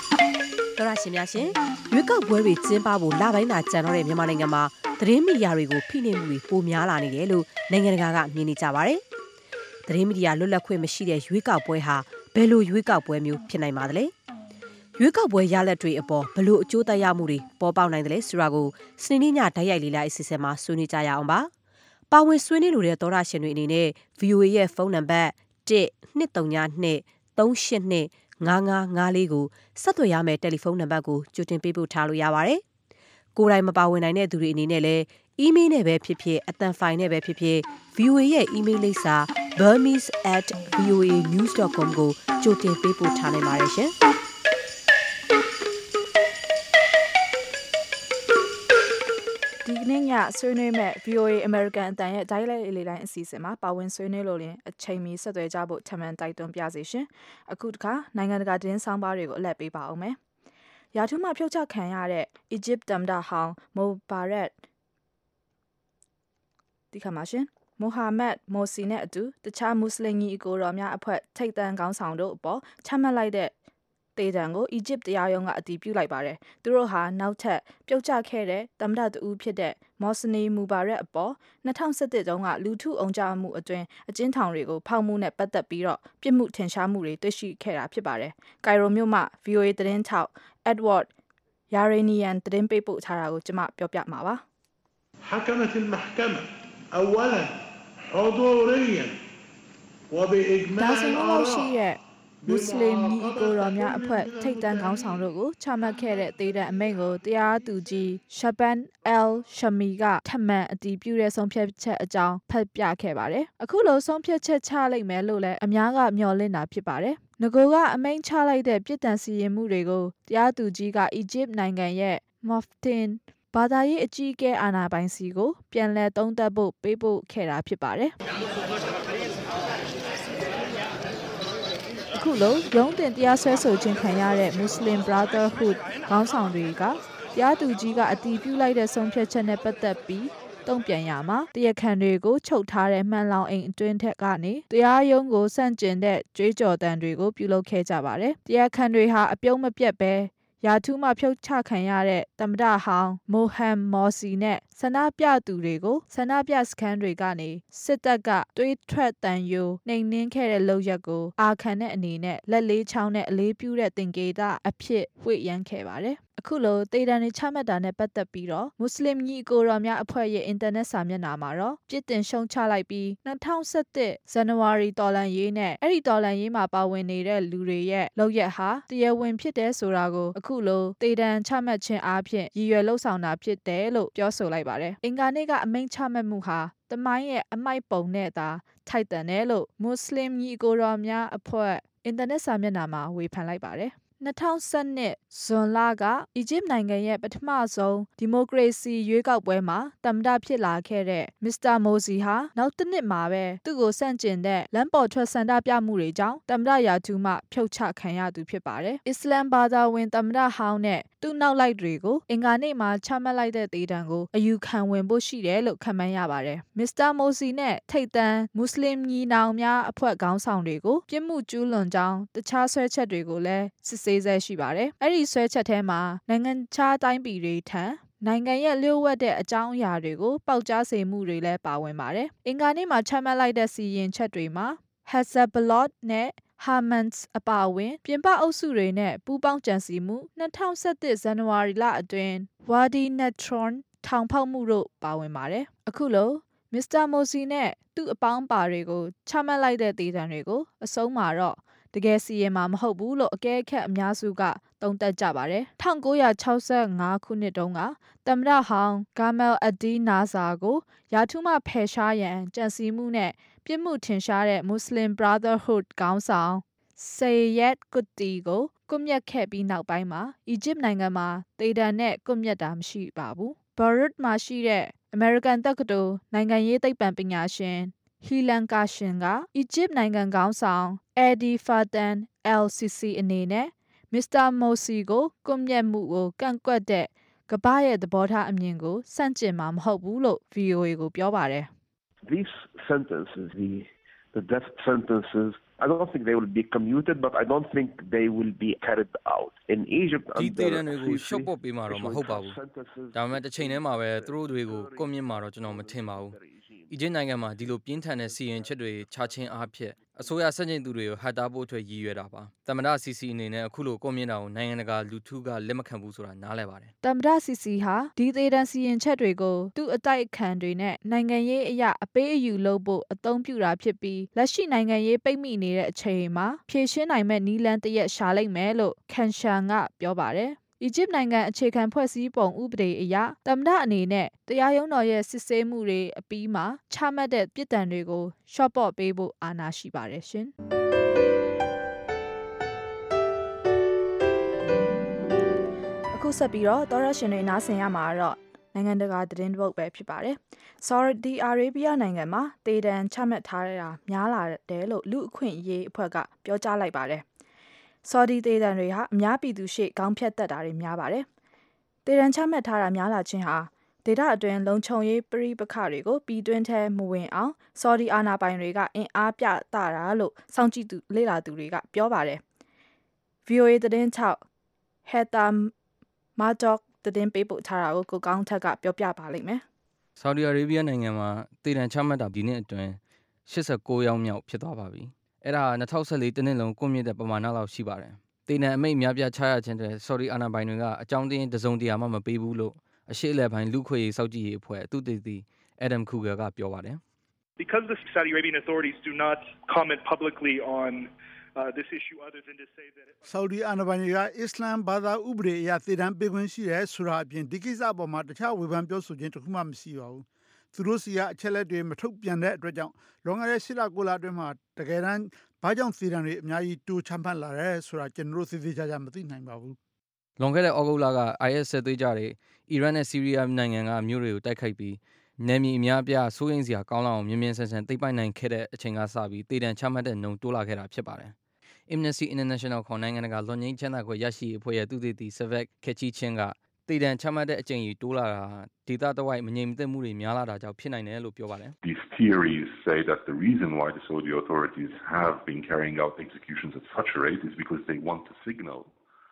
တော်ရရှင်များရှင်ရွေးကောက်ပွဲတွေကျင်းပဖို့လပိုင်းသာကြံတော့တဲ့မြန်မာနိုင်ငံမှာသတင်းမီဒီယာတွေကိုဖိနှိပ်မှုတွေပိုများလာနေတယ်လို့နိုင်ငံတကာကမြင်နေကြပါတယ်။သတင်းမီဒီယာလွတ်လပ်ခွင့်မရှိတဲ့ရွေးကောက်ပွဲဟာဘယ်လိုရွေးကောက်ပွဲမျိုးဖြစ်နိုင်ပါသလဲ။ရွေးကောက်ပွဲရလဒ်တွေအပေါ်ဘယ်လိုအကျိုးသက်ရောက်မှုတွေပေါ်ပေါက်နိုင်တယ်လဲဆိုတာကိုစနေနေ့ညဓာတ်ရိုက်လေးလိုက်အစီအစဉ်မှာဆွေးနွေးကြရအောင်ပါ။ပါဝင်ဆွေးနွေးလို့တဲ့တော်ရရှင်တွေအနေနဲ့ ဗီအိုအေ ရဲ့ဖုန်းနံပါတ် one two three two three eight two ငါးငါးငါးလေးကိုဆက်သွယ်ရမယ့်တယ်လီဖုန်းနံပါတ်ကိုကြိုတင်ပေးပို့ထားလို့ရပါတယ်။ကိုယ်တိုင်မပါဝင်နိုင်တဲ့သူတွေအနေနဲ့လည်းအီးမေးလ်နဲ့ပဲဖြစ်ဖြစ်အသံဖိုင်နဲ့ပဲဖြစ်ဖြစ် ဗီအိုအေ ရဲ့အီးမေးလ်လိပ်စာ burmese at voa news dot com ကိုကြိုတင်ပေးပို့ထားနိုင်ပါတယ်ရှင်။ဒီကနေ့ညဆွေးနွေးမဲ့ ဗီအိုအေ American အတန်ရဲ့ Dialect လေးတိုင်းအစီအစဉ်မှာပါဝင်ဆွေးနွေးလို့ရင်အချိန်မီဆက်သွယ်ကြဖို့ထပ်မံတိုက်တွန်းပြစီရှင်။အခုတခါနိုင်ငံတကာသတင်းဆောင်ပါတွေကိုအလက်ပေးပါအောင်မယ်။ရာထူးမှဖြုတ်ချခံရတဲ့ Egypt သမ္မတဟောင်း Mubarak ဒီခါမှာရှင်မိုဟာမက်မိုစီနဲ့အတူတခြားမွတ်စလင်ညီအကိုတော်များအဖွဲ့ထိပ်တန်းခေါင်းဆောင်တို့အပေါ်ချမှတ်လိုက်တဲ့တေတံကိုအီဂျစ်တရားရုံးကအတည်ပြုလိုက်ပါတယ်။သူတို့ဟာနောက်ထပ်ပြုတ်ကျခဲ့တဲ့သမ္မတတူဖြစ်တဲ့မော်စနီမူဘာရက်အပေါ်two thousand sevenတုန်းကလူထုအုံကြမှုအတွင်းအကျဉ်းထောင်တွေကိုဖောက်မှုနဲ့ပတ်သက်ပြီးတော့ပြစ်မှုထင်ရှားမှုတွေတွေ့ရှိခဲ့တာဖြစ်ပါတယ်။ကိုင်ရိုမြို့မှာ ဗီအိုအေ သတင်းထောက် Edward Yaranian သတင်းပေးပို့ထားတာကိုကျွန်မပြောပြမှာပါ။ حكمت المحكمة أولا حضوريا وبإجماع ဒါဆိုလို့ရှိ الآراء ရဲ့မွတ်စလင်ညီအကိုတော်များအဖွဲ့ထိပ်တန်းခေါင်းဆောင်တို့ကိုချမှတ်ခဲ့တဲ့တေတံအမိန့်ကိုတရားသူကြီး Shaban al-Shami ကထပ်မံအတည်ပြုတဲ့ဆုံးဖြတ်ချက်အကြောင်းဖတ်ပြခဲ့ပါတယ်။အခုလိုဆုံးဖြတ်ချက်ချလိုက်မယ်လို့လည်းအများကမျှော်လင့်တာဖြစ်ပါတယ်။ငကိုကအမိန့်ချလိုက်တဲ့ပြည်တံစီရင်မှုတွေကိုတရားသူကြီးကအီဂျစ်နိုင်ငံရဲ့ Muftin ဘာသာရေးအကြီးအကဲအာဏာပိုင်စီကိုပြန်လည်သုံးသပ်ဖို့ပေးပို့ခဲ့တာဖြစ်ပါတယ်။အခုလိုရုံးတင်တရားစွဲဆိုခြင်းခံရတဲ့ Muslim Brotherhood ခေါင်းဆောင်တွေကတရားသူကြီးကအတည်ပြုလိုက်တဲ့ဆုံးဖြတ်ချက်နဲ့ပတ်သက်ပြီးတုံ့ပြန်ရမှာတရားခံတွေကိုချုပ်ထားတဲ့မှန်လောင်အိမ်အတွင်းထက်ကနေတရားရုံးကိုစန့်ကျင်တဲ့ကြွေးကြော်တံတွေကိုပြုလုပ်ခဲ့ကြပါတယ်။တရားခံတွေဟာအပြုံးမပြတ်ပဲရာထူးမှဖြုတ်ချခံရတဲ့သမ္မတဟောင်းမိုဟမ်မော်စီနဲ့ဆန္ဒပြသူတွေကိုဆန္ဒပြစခန်းတွေကနေစစ်တပ်ကတွေးထွက်တန်ယိုနှိမ်နင်းခဲ့တဲ့လုပ်ရက်ကိုအာခံတဲ့အနေနဲ့လက်လေးချောင်းနဲ့အလေးပြုတဲ့သင်္ကေတအဖြစ်ဝှေ့ရမ်းခဲ့ပါတယ်။အခုလိုတေတံတွေချမှတ်တာနဲ့ပတ်သက်ပြီးတော့မွတ်စလင်ညီအကိုတော်များအဖွဲ့ရဲ့အင်တာနက်စာမျက်နှာမှာတော့ပြစ်တင်ရှုံချလိုက်ပြီးtwo thousand sevenဇန်နဝါရီတော်လှန်ရေးနဲ့အဲ့ဒီတော်လှန်ရေးမှာပါဝင်နေတဲ့လူတွေရဲ့လုပ်ရက်ဟာတရားဝင်ဖြစ်တဲ့ဆိုတာကိုအခုလိုတေတံချမှတ်ခြင်းအားဖြင့်ရည်ရွယ်လှုပ်ဆောင်တာဖြစ်တယ်လို့ပြောဆိုလိုက်ပါတယ်။အင်္ဂါနေ့ကအမိန့်ချမှတ်မှုဟာတမိုင်းရဲ့အမိုက်ပုံနဲ့သာထိုက်တန်တယ်လို့မွတ်စလင်ညီအကိုတော်များအဖွဲ့အင်တာနက်စာမျက်နှာမှာဝေဖန်လိုက်ပါတယ်။two thousand twelveဇွန်လကအီဂျစ်နိုင်ငံရဲ့ပထမဆုံးဒီမိုကရေစီရွေးကောက်ပွဲမှာသမ္မတဖြစ်လာခဲ့တဲ့မစ္စတာမိုစီဟာနောက်တစ်နှစ်မှာပဲသူ့ကိုဆန့်ကျင်တဲ့လမ်းပေါ်ထွက်ဆန္ဒပြမှုတွေကြောင့်သမ္မတရာထူးမှဖြုတ်ချခံရသူဖြစ်ပါတယ်။အစ္စလမ်ဘာသာဝင်သမ္မတဟောင်းနဲ့သူ့နောက်လိုက်တွေကိုအင်္ဂါနေ့မှာချမှတ်လိုက်တဲ့တေတံကိုအယူခံဝင်ဖို့ရှိတယ်လို့ခန့်မှန်းရပါတယ်။မစ္စတာမိုစီနဲ့ထိပ်တန်းမွတ်စလင်ညီနောင်များအဖွဲ့ခေါင်းဆောင်တွေကိုပြစ်မှုကျူးလွန်ကြောင်းတခြားဆွဲချက်တွေကိုလည်းစစ်ဆေးဆဲရှိပါတယ်။အဲ့ဒီဆွဲချက်ထဲမှာနိုင်ငံခြားတိုင်းပြည်တွေထံနိုင်ငံရဲ့လျှို့ဝှက်တဲ့အကြောင်းအရာတွေကိုပေါက်ကြားစေမှုတွေလည်းပါဝင်ပါတယ်။အင်္ဂါနေ့မှာချမှတ်လိုက်တဲ့စီရင်ချက်တွေမှာ Hezbollah နဲ့Hamas အပါအဝင်ပြင်ပအုပ်စုတွေနဲ့ပူးပေါင်းကြံစည်မှုtwo thousand sevenဇန်နဝါရီလအတွင်း Wadi Netron ထောင်ဖောက်မှုတို့ပါဝင်ပါတယ်။အခုလိုမစ္စတာမိုစီနဲ့သူ့အပေါင်းပါတွေကိုချမှတ်လိုက်တဲ့တေတံတွေကိုအဆုံးမှာတော့တကယ်စီရင်မှာမဟုတ်ဘူးလို့အကဲခတ်အများစုကသုံးသပ်ကြပါတယ်။nineteen sixty-fiveခုနှစ်တုန်းကသမ္မတဟောင်းဂါမယ်အဒီနာဇာကိုရာထူးမှဖယ်ရှားရန်ကြံစည်မှုနဲ့ပြစ်မှုထင်ရှားတဲ့ Muslim Brotherhood ခေါင်းဆောင် Sayyed Qutb ကိုကွပ်မျက်ခဲ့ပြီးနောက်ပိုင်းမှာအီဂျစ်နိုင်ငံမှာတေတံနဲ့ကွပ်မျက်တာမရှိပါဘူး။ Beirut မှာရှိတဲ့အမေရိကန်တက္ကသိုလ်နိုင်ငံရေးသိပ္ပံပညာရှင်ဟီလန်ကာရှင်ကအီဂျစ်နိုင်ငံခေါင်းဆောင် Edi Fatan el-Sisi အနေနဲ့မစ္စတာမိုစီကိုကွပ်မျက်မှုကိုကန့်ကွက်တဲ့ကမ္ဘာရဲ့သဘောထားအမြင်ကိုဆန့်ကျင်မှာမဟုတ်ဘူးလို့ ဗီအိုအေ ကိုပြောပါတယ်။ These sentences, the the death sentences I don't think they will be commuted, but I don't think they will be carried out. In Egypt, ဒီသေ under ဒဏ်တွေကို Sisi, ရှော့ပေါ့ပေးမှာတော့မ issuing ဟုတ်ပါ such ဘူး sentences ဒါပေမဲ့တစ်ချိန်တည်းမှာပဲသူတို့တွေကိုကွန်မြင့်မှာတော့ကျွန်တော်မထင်ပါဘူးအီဂျစ်နိုင်ငံမှာဒီလိုပြင်းထန်တဲ့စီရင်ချက်တွေချချင်းအားဖြင့်အစိုးရစက်ကျင်သူတွေကိုဟတ်တာဖို့အတွက်ရည်ရွယ်တာပါသမ္မတစီစီအနေနဲ့အခုလိုကွန်မြင့်တာကိုနိုင်ငံတကာလူထုကလက်မခံဘူးဆိုတာနားလည်ပါတယ်တမ္ပတစီစီဟာဒီသေးတန်းစီရင်ချက်တွေကိုသူ့အတိုက်အခံတွေနဲ့နိုင်ငံရေးအရာအပေးအယူလုပ်ဖို့အသုံးပြုတာဖြစ်ပြီးလက်ရှိနိုင်ငံရေးပိတ်မိနေတဲ့အချိန်မှာဖြည့်ရှင်းနိုင်မဲ့နီလန်တရက်ရှာလိုက်မယ်လို့ကန်ရှန်ကပြောပါတယ်အီဂျစ်နိုင်ငံအခြေခံဖွဲ့စည်းပုံဥပဒေအရတမ္ပတအနေနဲ့တရားရုံးတော်ရဲ့စစ်ဆေးမှုတွေအပြီးမှာချမှတ်တဲ့ပြစ်ဒဏ်တွေကိုရှော့ပေါ့ပေးဖို့အာဏာရှိပါတယ်ရှင်အခုဆက်ပြီးတော့သောရရှင်တွေနားဆင်ရမှာတော့နိုင်ငံတကာသတင်းတစ်ပုဒ်ပဲဖြစ်ပါတယ်။ Saudi Arabia နိုင်ငံမှာတေတံချမှတ်ထားတာများလာတယ်လို့လူအခွင့်အရေးအဖွဲ့ကပြောကြားလိုက်ပါတယ်။ Saudi တေတံတွေဟာအများပြည်သူရှေ့ခေါင်းဖြတ်တက်တာတွေများပါတယ်။တေတံချမှတ်ထားတာများလာခြင်းဟာဒေသအတွင်းလုံခြုံရေးပရိပခတွေကိုပြည်တွင်းထဲမဝင်အောင် Saudi အာဏာပိုင်တွေကအင်အားပြတာလို့စောင့်ကြည့်သူလေ့လာသူတွေကပြောပါတယ်။ ဗီအိုအေ သတင်းထောက် Heather Murdoch သတင်းပေးပို့ထားတာကိုကိုကောင်းထက်ကပြောပြပါလိမ့်မယ်။ Saudi Arabia နိုင်ငံမှာတေတံချမှတ်တာဒီနှစ်အတွင်း၈၉ယောက်မြောက်ဖြစ်သွားပါပြီ။အဲ့ဒါ၂၀၁၄တနှစ်လုံးကွန်မြင့်တဲ့ပမာဏလောက်ရှိပါတယ်။တေတံအမိတ်များပြားချရခြင်းတဲ့ Saudi အာဏာပိုင်တွေကအကြောင်းတင်းတစုံတရာမှမပေးဘူးလို့အရှိအလယ်ပိုင်းလူခွေရေးစောက်ကြည့်ရေးအဖွဲ့သူတည်တည် Adam Kruger ကပြောပါတယ်။ Because the Saudi Arabian authorities do not comment publicly on Uh, this issue other than to say that Saudi အာဏာပိုင်တွေကအစ္စလမ်ဘာသာဥပဒေအရသေတံပေးခွင့်ရှိတယ်ဆိုတာအပြင်ဒီကိစ္စအပေါ်မှာတခြားဝေဖန်ပြောဆိုခြင်းတစ်ခုမှမရှိပါဘူး။သူတို့စီကအချက်လက်တွေမထုတ်ပြန်တဲ့အတွက်ကြောင့်လွန်ခဲ့တဲ့၈လ၉လအတွင်းမှာတကယ်တမ်းဘာကြောင့်သေတံတွေအများကြီးတိုးချမှတ်လာတယ်ဆိုတာကျွန်တော်တို့သိသိချာချာမသိနိုင်ပါဘူး။လွန်ခဲ့တဲ့ဩဂုတ်လက I S စစ်သွေးကြတွေအီရတ်နဲ့ဆီးရီးယားနိုင်ငံကမြို့တွေကိုတိုက်ခိုက်ပြီးနယ်မြေအများပြားစိုးရိမ်စရာကောင်းလောက်အောင်မြင်မြင်ဆန်ဆန်သိပ်ပိုက်နိုင်ခဲ့တဲ့အချိန်ကစပြီးတေတံချမှတ်တဲ့နှုန်းတိုးလာခဲ့တာဖြစ်ပါတယ်။ Amnesty International ခေါ်နိုင်ငံတကာလွတ်ငြိမ်းချမ်းသာခွင့်ရရှိရေးအဖွဲ့ရဲ့သူတည်တည် Savak Kechichin ကတေတံချမှတ်တဲ့အကြိမ်ကြီးတိုးလာတာဒေသတဝိုက်မငြိမ်မသက်မှုတွေများလာတာကြောင့်ဖြစ်နိုင်တယ်လို့ပြောပါတယ်။ These theories say that the reason why the Saudi authorities have been carrying out executions at such a rate is because they want to signal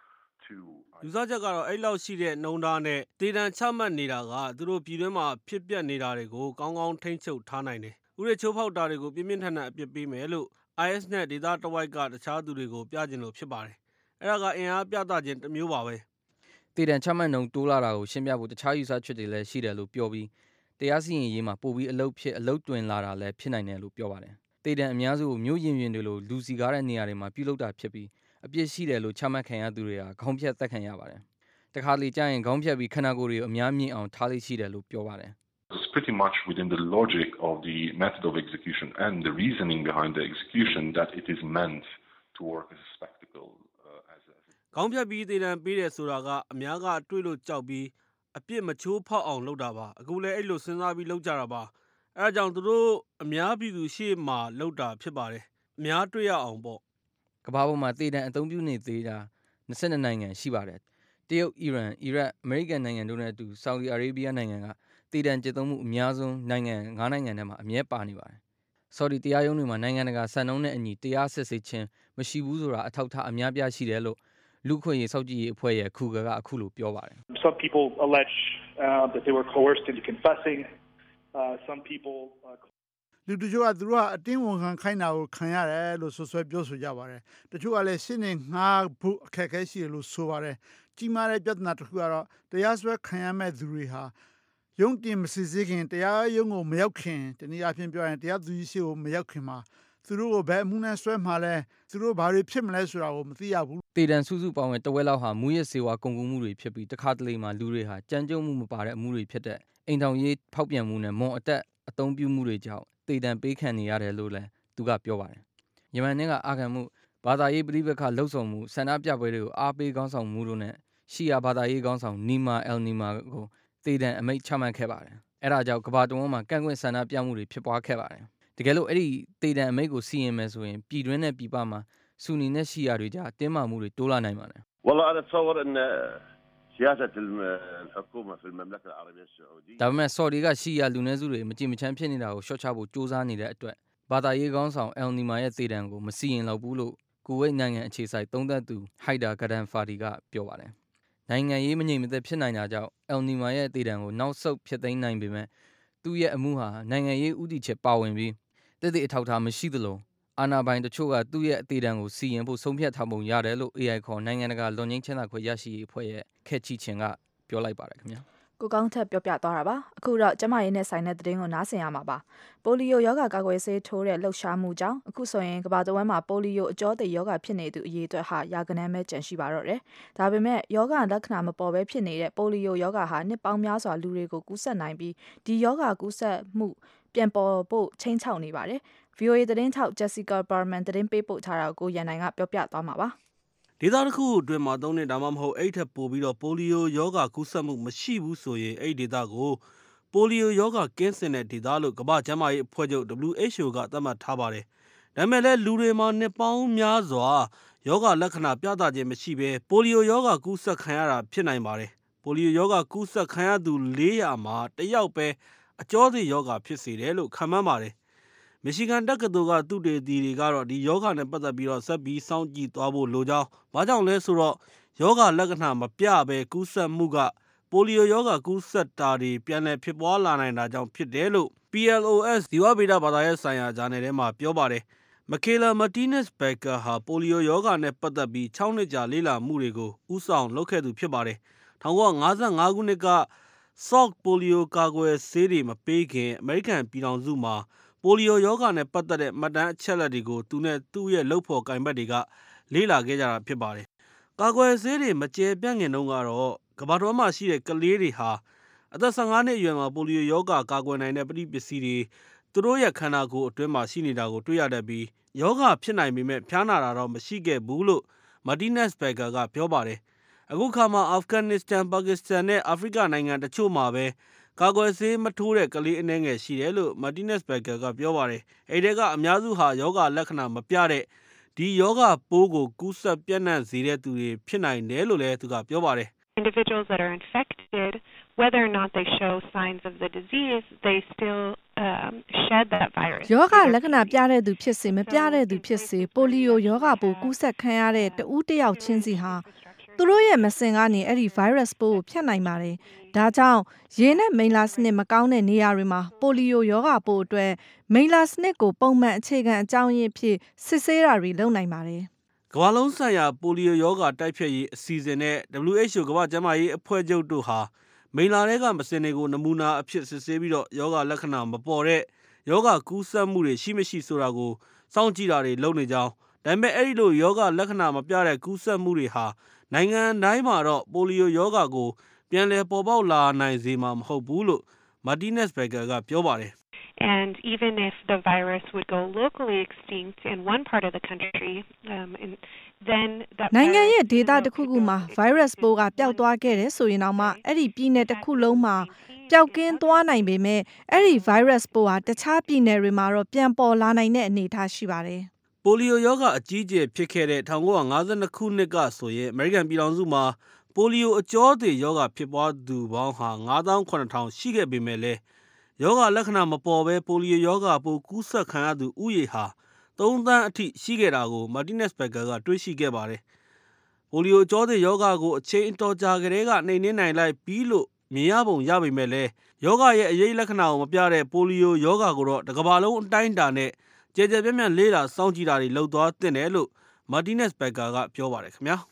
to ယူဆချက်ကတော့အဲ့လောက်ရှိတဲ့နှုံသားနဲ့တေတံချမှတ်နေတာကသူတို့ပြည်တွင်းမှာဖြစ်ပျက်နေတာတွေကိုကောင်းကောင်းထိန်းချုပ်ထားနိုင်တယ်။ဥပဒေချိုးဖောက်တာတွေကိုပြင်းပြင်းထန်ထန်အပြစ်ပေးမယ်လို့ I S နဲ့ဒေသတဝိုက်ကတခြားသူတွေကိုပြကျင်လို့ဖြစ်ပါတယ်။အဲ့ဒါကအင်အားပြသခြင်းတစ်မျိုးပါပဲ။တေတံချမှတ်နှုန်းတိုးလာတာကိုရှင်းပြဖို့တခြားယူဆချက်တွေလည်းရှိတယ်လို့ပြောပြီးတရားစီရင်ရေးမှာပိုပြီးအလုပ်ဖြစ်အလုပ်တွင်လာတာလည်းဖြစ်နိုင်တယ်လို့ပြောပါတယ်။တေတံအများစုကိုမျိုးရင်ရင်တွေလိုလူစီကားတဲ့နေရာတွေမှာပြုလုပ်တာဖြစ်ပြီးအပြစ်ရှိတယ်လို့ချမှတ်ခံရသူတွေကခေါင်းဖြတ်သက်ခံရပါတယ်။တခါလေကြာရင်ခေါင်းဖြတ်ပြီးခန္ဓာကိုယ်တွေအများမြင်အောင်ထားလိရှိတယ်လို့ပြောပါတယ်။ It's pretty much within the logic of the method of execution and the reasoning behind the execution that it is meant to work as a spectacle uh, as a ခေါင်းဖြတ်ပြီးတေတံပေးတယ်ဆိုတာကအများကတွေးလို့ကြောက်ပြီးအပြစ်မချိုးဖောက်အောင်လုပ်တာပါအခုလည်းအဲ့လိုစဉ်းစားပြီးလုပ်ကြတာပါအဲ့ဒါကြောင့်သူတို့အများပြည်သူရှေ့မှာလုပ်တာဖြစ်ပါတယ်အများတွေ့ရအောင်ပေါ့ကမ္ဘာပေါ်မှာတေတံအသုံးပြုနေသေးတာ၂၂နိုင်ငံရှိပါတယ်တရုတ်အီရန်အီရတ်အမေရိကန်နိုင်ငံတို့နဲ့အတူဆော်ဒီအာရေဗျနိုင်ငံကတေတံကျင့်သုံးမှုအများဆုံးနိုင်ငံ၅နိုင်ငံထဲမှာအမြဲပါနေပါတယ်ဆော်ဒီတရားရုံးတွေမှာနိုင်ငံတကာစံနှုန်းနဲ့အညီတရားစစ်ဆေးခြင်းမရှိဘူးဆိုတာအထောက်အထားအများပြားရှိတယ်လို့လူခွင့်ရေးစောက်ကြည့်ရေးအဖွဲ့ရဲ့ခုကကအခုလိုပြောပါတယ် Some people allege uh, that they were coerced into confessing uh, some people uh, လူတချို့ကသူတို့ကအတင်းဝန်ခံခိုင်းတာကိုခံရတယ်လို့ဆွဆွဲပြောဆိုကြပါတယ်တချို့ကလည်းရှင်းနေငှားဖို့အခက်အခဲရှိတယ်လို့ဆိုပါတယ်ကြီးမားတဲ့ပြဿနာတစ်ခုကတော့တရားစွဲခံရမဲ့သူတွေဟာရုံးတင်မစစ်ဆေးခင်တရားရုံးကိုမရောက်ခင်တနည်းအားဖြင့်ပြောရင်တရားသူကြီးရှေ့ကိုမရောက်ခင်မှာသူတို့ကိုဘယ်အမှုနဲ့ဆွဲမှာလဲသူတို့ဘာတွေဖြစ်မလဲဆိုတာကိုမသိရဘူးတေတံစုစုပေါင်းဝင်တဝက်လောက်ဟာမူရစေဝါကုန်ကူမှုတွေဖြစ်ပြီးတခါတလေမှာလူတွေဟာကြမ်းကြုတ်မှုမပါတဲ့အမှုတွေဖြစ်တဲ့အိမ်ထောင်ရေးဖောက်ပြန်မှုနဲ့မွန်အတက်အသုံးပြုမှုတွေကြောင့်တေတံပေးခံနေရတယ်လို့လည်းသူကပြောပါတယ်ယမန်နဲ့ကအာခံမှုဘာသာရေးပြည်ပခလှုပ်ဆောင်မှုဆန္ဒပြပွဲတွေကိုအားပေးကောင်းဆောင်မှုတို့နဲ့ရှီယာဘာသာရေးကောင်းဆောင်နီမာအယ်နီမာကိုတေတံအမိတ်ချမှတ်ခဲ့ပါတယ်အဲ့ဒါကြောင့်ကမ္ဘာတဝန်းမှာကန့်ကွက်ဆန္ဒပြမှုတွေဖြစ်ပွားခဲ့ပါတယ်တကယ်လို့အဲ့ဒီတေတံအမိတ်ကိုစီရင်မယ်ဆိုရင်ပြည်တွင်းနဲ့ပြည်ပမှာဆူနီနဲ့ရှီယာတွေကြားတင်းမာမှုတွေတိုးလာနိုင်ပါတယ် والله انا اتصور ان سياسه الحكومه في المملكه العربيه السعوديه ဒါပေမဲ့ဆော်ဒီကရှီယာလူနည်းစုတွေမကြည်မချမ်းဖြစ်နေတာကိုရှော့ချဖို့စ조사နေတဲ့အတွက်ဘာသာရေးကောင်းဆောင်အယ်နီမာရဲ့သေဒဏ်ကိုမစီရင်လောက်ဘူးလို့ကူဝိတ်နိုင်ငံအခြေစိုက်သုံးသပ်သူဟိုက်ဒါဂဒန်ဖာဒီကပြောပါတယ်နိုင်ငံရေးမငြိမ်မသက်ဖြစ်နိုင်တာကြောင့်အယ်နီမာရဲ့သေဒဏ်ကိုနောက်ဆုတ်ဖျက်သိမ်းနိုင်ပေမဲ့သူ့ရဲ့အမှုဟာနိုင်ငံရေးဥတီချက်ပါဝင်ပြီးတည်တည်အထောက်အထားမရှိသလိုအာဏာပိုင်တချို့ကသူ့ရဲ့အသေးတံကိုစီရင်ဖို့ဆုံးဖြတ်ထားပုံရတယ်လို့ A I ခေါ်နိုင်ငံတကာလွန်ငင်းချမ်းသာခွင့်ရရှိရေးအဖွဲ့ရဲ့ခက်ချီချင်းကပြောလိုက်ပါတယ်ခင်ဗျာကိုကောင်းထက်ပြောပြသွားတာပါအခုတော့ကျမရေးနဲ့ဆိုင်တဲ့သတင်းကိုနားဆင်ရမှာပါပိုလီယိုရောဂါကာကွယ်ဆေးထိုးတဲ့လှုပ်ရှားမှုကြောင့်အခုဆိုရင်ကမ္ဘာတဝန်းမှာပိုလီယိုအကျောသိရောဂါဖြစ်နေသူအရေးအတွက်ဟာရာဂဏန်းပဲကျန်ရှိပါတော့တယ်ဒါပေမဲ့ရောဂါလက္ခဏာမပေါ်ဘဲဖြစ်နေတဲ့ပိုလီယိုရောဂါဟာနှစ်ပေါင်းများစွာလူတွေကိုကူးစက်နိုင်ပြီးဒီရောဂါကူးစက်မှုပြန်ပေါ်ဖို့ချိန်ချောက်နေပါတယ် V O A သတင်းထောက် Jessica Berman သတင်းပေးပို့ထားတာကိုရန်နိုင်ကပြောပြသွားမှာပါဒေသတစ်ခုအတွင်းမှာသုံးနှစ်ဒါမှမဟုတ်အဲ့ထက်ပိုပြီးတော့ပိုလီယိုရောဂါကူးစက်မှုမရှိဘူးဆိုရင်အဲ့ဒေသကိုပိုလီယိုရောဂါကင်းစင်တဲ့ဒေသလို့ကမ္ဘာ့ကျန်းမာရေးအဖွဲ့ချုပ် W H O ကသတ်မှတ်ထားပါတယ်။ဒါပေမဲ့လည်းလူတွေမှာနှစ်ပေါင်းများစွာရောဂါလက္ခဏာပြသခြင်းမရှိဘဲပိုလီယိုရောဂါကူးစက်ခံရတာဖြစ်နိုင်ပါတယ်။ပိုလီယိုရောဂါကူးစက်ခံရသူလေးရာမှာတစ်ယောက်ပဲအကျောသိရောဂါဖြစ်စေတယ်လို့ခန့်မှန်းပါတယ်။မီရှီဂန်တက္ကသိုလ်ကသူတေသီတွေကတော့ဒီယောဂါနဲ့ပတ်သက်ပြီးတော့ဆက်ပြီးစောင့်ကြည့်သွားဖို့လိုကြောင်း။ဘာကြောင့်လဲဆိုတော့ယောဂါလက္ခဏာမပြဘဲကူးစက်မှုကပိုလီယိုရောဂါကူးစက်တာတွေပြန်လည်ဖြစ်ပွားလာနိုင်တာကြောင့်ဖြစ်တယ်လို့ P L O S ဒီဝဗေဒဘာသာရေးဆိုင်ရာဂျာနယ်ထဲမှာပြောပါတယ်။ Michaela Martinez Becker ဟာပိုလီယိုရောဂါနဲ့ပတ်သက်ပြီး၆နှစ်ကြာလေ့လာမှုတွေကိုဦးဆောင်လုပ်ခဲ့သူဖြစ်ပါတယ်။၁၉၅၅ခုနှစ်က Salk ပိုလီယိုကာကွယ်ဆေးတွေမပေးခင်အမေရိကန်ပြည်ထောင်စုမှာပိုလီယိုရောဂါနဲ့ပတ်သက်တဲ့မှတ်တမ်းအချက်အလက်တွေကိုသူနဲ့သူ့ရဲ့လုပ်ဖော်ကိုင်ဘက်တွေကလေ့လာခဲ့ကြတာဖြစ်ပါတယ်။ကာကွယ်ဆေးတွေမကျယ်ပြန့်ခင်တုန်းကတော့ကမ္ဘာတော်မှာရှိတဲ့ကလေးတွေဟာအသက်၁၅နှစ်အရွယ်မှာပိုလီယိုရောဂါကာကွယ်နိုင်တဲ့ပဋိပစ္စည်းတွေသူတို့ရဲ့ခန္ဓာကိုယ်အတွင်းမှာရှိနေတာကိုတွေ့ရတတ်ပြီးရောဂါဖြစ်နိုင်ပေမဲ့ဖျားနာတာတော့မရှိခဲ့ဘူးလို့ Martinez Becker ကပြောပါတယ်။အခုခါမှာအာဖဂန်နစ္စတန်ပါကစ္စတန်နဲ့အာဖရိကနိုင်ငံတချို့မှာပဲကာကွယ်ဆေးမထိုးတဲ့ကလေးအနည်းငယ်ရှိတယ်လို့ Martinez Becker ကပြောပါတယ်။အဲဒီကအများစုဟာယောဂလက္ခဏာမပြတဲ့ဒီယောဂပိုးကိုကူးစက်ပြန့်နှံ့စေတဲ့သူတွေဖြစ်နိုင်တယ်လို့လည်းသူကပြောပါတယ်။ Individuals that are infected, whether or not they show signs of the disease, they still um, shed that virus. ယောဂလက္ခဏာပြတဲ့သူဖြစ်စေမပြတဲ့သူဖြစ်စေပိုလီယိုယောဂပိုးကူးစက်ခံရတဲ့တဦးတစ်ယောက်ချင်းစီဟာသူတို့ရဲ့မစင်ကနေအဲ့ဒီ virus ပိုးကိုဖြတ်နိုင်ပါတယ်။ဒါကြောင့်ရေနဲ့မိန်လာစနစ်မကောင်းတဲ့နေရာတွေမှာပိုလီယိုယောဂပိုးအတွက်မိန်လာစနစ်ကိုပုံမှန်အခြေခံအကြောင်းရင်းဖြစ်စစ်ဆေးတာတွေလုပ်နိုင်ပါတယ်။ကမ္ဘာလုံးဆိုင်ရာပိုလီယိုရောဂါတိုက်ဖျက်ရေးအစီအစဉ်နဲ့ W H O ကမ္ဘာ့ကျန်းမာရေးအဖွဲ့ချုပ်တို့ဟာမိန်လာတွေကမစင်တွေကိုနမူနာအဖြစ်စစ်ဆေးပြီးတော့ယောဂလက္ခဏာမပေါ်တဲ့ယောဂကူးစက်မှုတွေရှိမရှိဆိုတာကိုစောင့်ကြည့်တာတွေလုပ်နေကြောင်းဒါပေမဲ့အဲ့ဒီလိုယောဂလက္ခဏာမပြတဲ့ကူးစက်မှုတွေဟာနိုင်ငံတိုင်းမှာတော့ပိုလီယိုရောဂါကိုပြန်လည်ပေါ်ပေါက်လာနိုင်စေမှာမဟုတ်ဘူးလို့ Martinez Becker ကပြောပါတယ်။ And even if the virus would go locally extinct in one part of the country, um, and then that နိုင်ငံရဲ့ဒေသတစ်ခုခုမှာ virus ပိုးကပျောက်သွားခဲ့တယ်ဆိုရင်တော့မှအဲ့ဒီပြည်နယ်တစ်ခုလုံးမှာပျောက်ကင်းသွားနိုင်ပေမဲ့အဲ့ဒီ virus ပိုးဟာတခြားပြည်နယ်တွေမှာတော့ပြန်ပေါ်လာနိုင်တဲ့အနေအထားရှိပါတယ်။ပိုလီယိုရောဂါအကြီးအကျယ်ဖြစ်ခဲ့တဲ့၁၉၅၂ခုနှစ်ကဆိုရင်အမေရိကန်ပြည်ထောင်စုမှာပိုလီယိုအကျောသေးရောဂါဖြစ်ပွားသူပေါင်းဟာ၅သောင်း၇ထောင်ရှိခဲ့ပေမဲ့လည်းယောဂလက္ခဏာမပေါ်ဘဲပိုလီယိုရောဂါပိုးကူးစက်ခံရသူဥယေဟာသုံးသန်းအထိရှိခဲ့တာကို Martinez Becker ကတွေ့ရှိခဲ့ပါတယ်။ပိုလီယိုကျောသေးယောဂကိုအချိန်အတော်ကြာကလေးကနှိမ်နှင်းနိုင်လိုက်ပြီးလို့မြင်ရပုံရပေမဲ့လည်းယောဂရဲ့အရေးလက္ခဏာကိုမပြတဲ့ပိုလီယိုယောဂကိုတော့တစ်ကမ္ဘာလုံးအတိုင်းအတာနဲ့ကြည်ကြဲပြန့်ပြန့်လေးလာစောင့်ကြည့်တာတွေလုပ်သွားသင့်တယ်လို့ Martinez Becker ကပြောပါတယ်ခင်ဗျာ။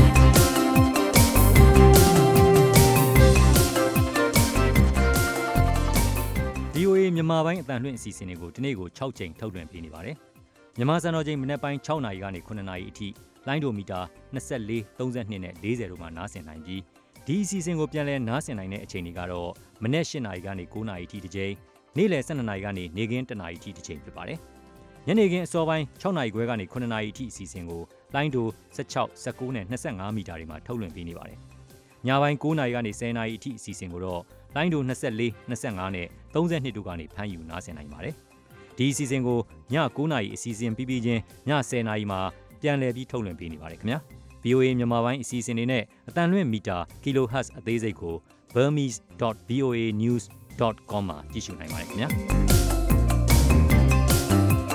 V O A မြန်မာပိုင်းအတန်လွှင့်အစီအစဉ်တွေကိုဒီနေ့ကို၆ချိန်ထုတ်လွှင့်ပေးနေပါတယ်။မြန်မာစံတော်ချိန်မနက်ပိုင်း၆နာရီကနေခုနှစ်နာရီအထိလိုင်းဒိုမီတာ၂၄ ၃၂နဲ့၄၀တို့မှာနားဆင်နိုင်ပြီးဒီအစီအစဉ်ကိုပြန်လည်နားဆင်နိုင်တဲ့အချိန်တွေကတော့မနက်၈နာရီကနေ၉နာရီအထိတစ်ချိန်နေ့လယ်၁၂နာရီကနေနေ့ခင်း၁နာရီအထိတစ်ချိန်ဖြစ်ပါတယ်။ညနေခင်းအစောပိုင်း၆နာရီခွဲကနေခုနှစ်နာရီအထိအစီအစဉ်ကိုလိုင်းဒို၁၆ ၁၉နဲ့၂၅မီတာတွေမှာထုတ်လွှင့်ပေးနေပါတယ်။ညပိုင်း၉နာရီကနေ၁၀နာရီအထိအစီအစဉ်ကိုတော့လိုင်းဒို၂၄ ၂၅နဲ့၃၂တို့ကနေဖမ်းယူနားဆင်နိုင်ပါတယ်။ဒီအစီအစဉ်ကိုည၉နာရီအစီအစဉ်ပြီးပြီးချင်းည၁၀နာရီမှာပြန်လည်ပြီးထုတ်လွှင့်ပေးနေပါတယ်ခင်ဗျာ။ V O A မြန်မာပိုင်းအစီအစဉ်တွေနဲ့အတန်လွှင့်မီတာ kilohertz အသေးစိတ်ကို burmese dot voa news dot com မှာကြည့်ရှုနိုင်ပါတယ်ခင်ဗျာ။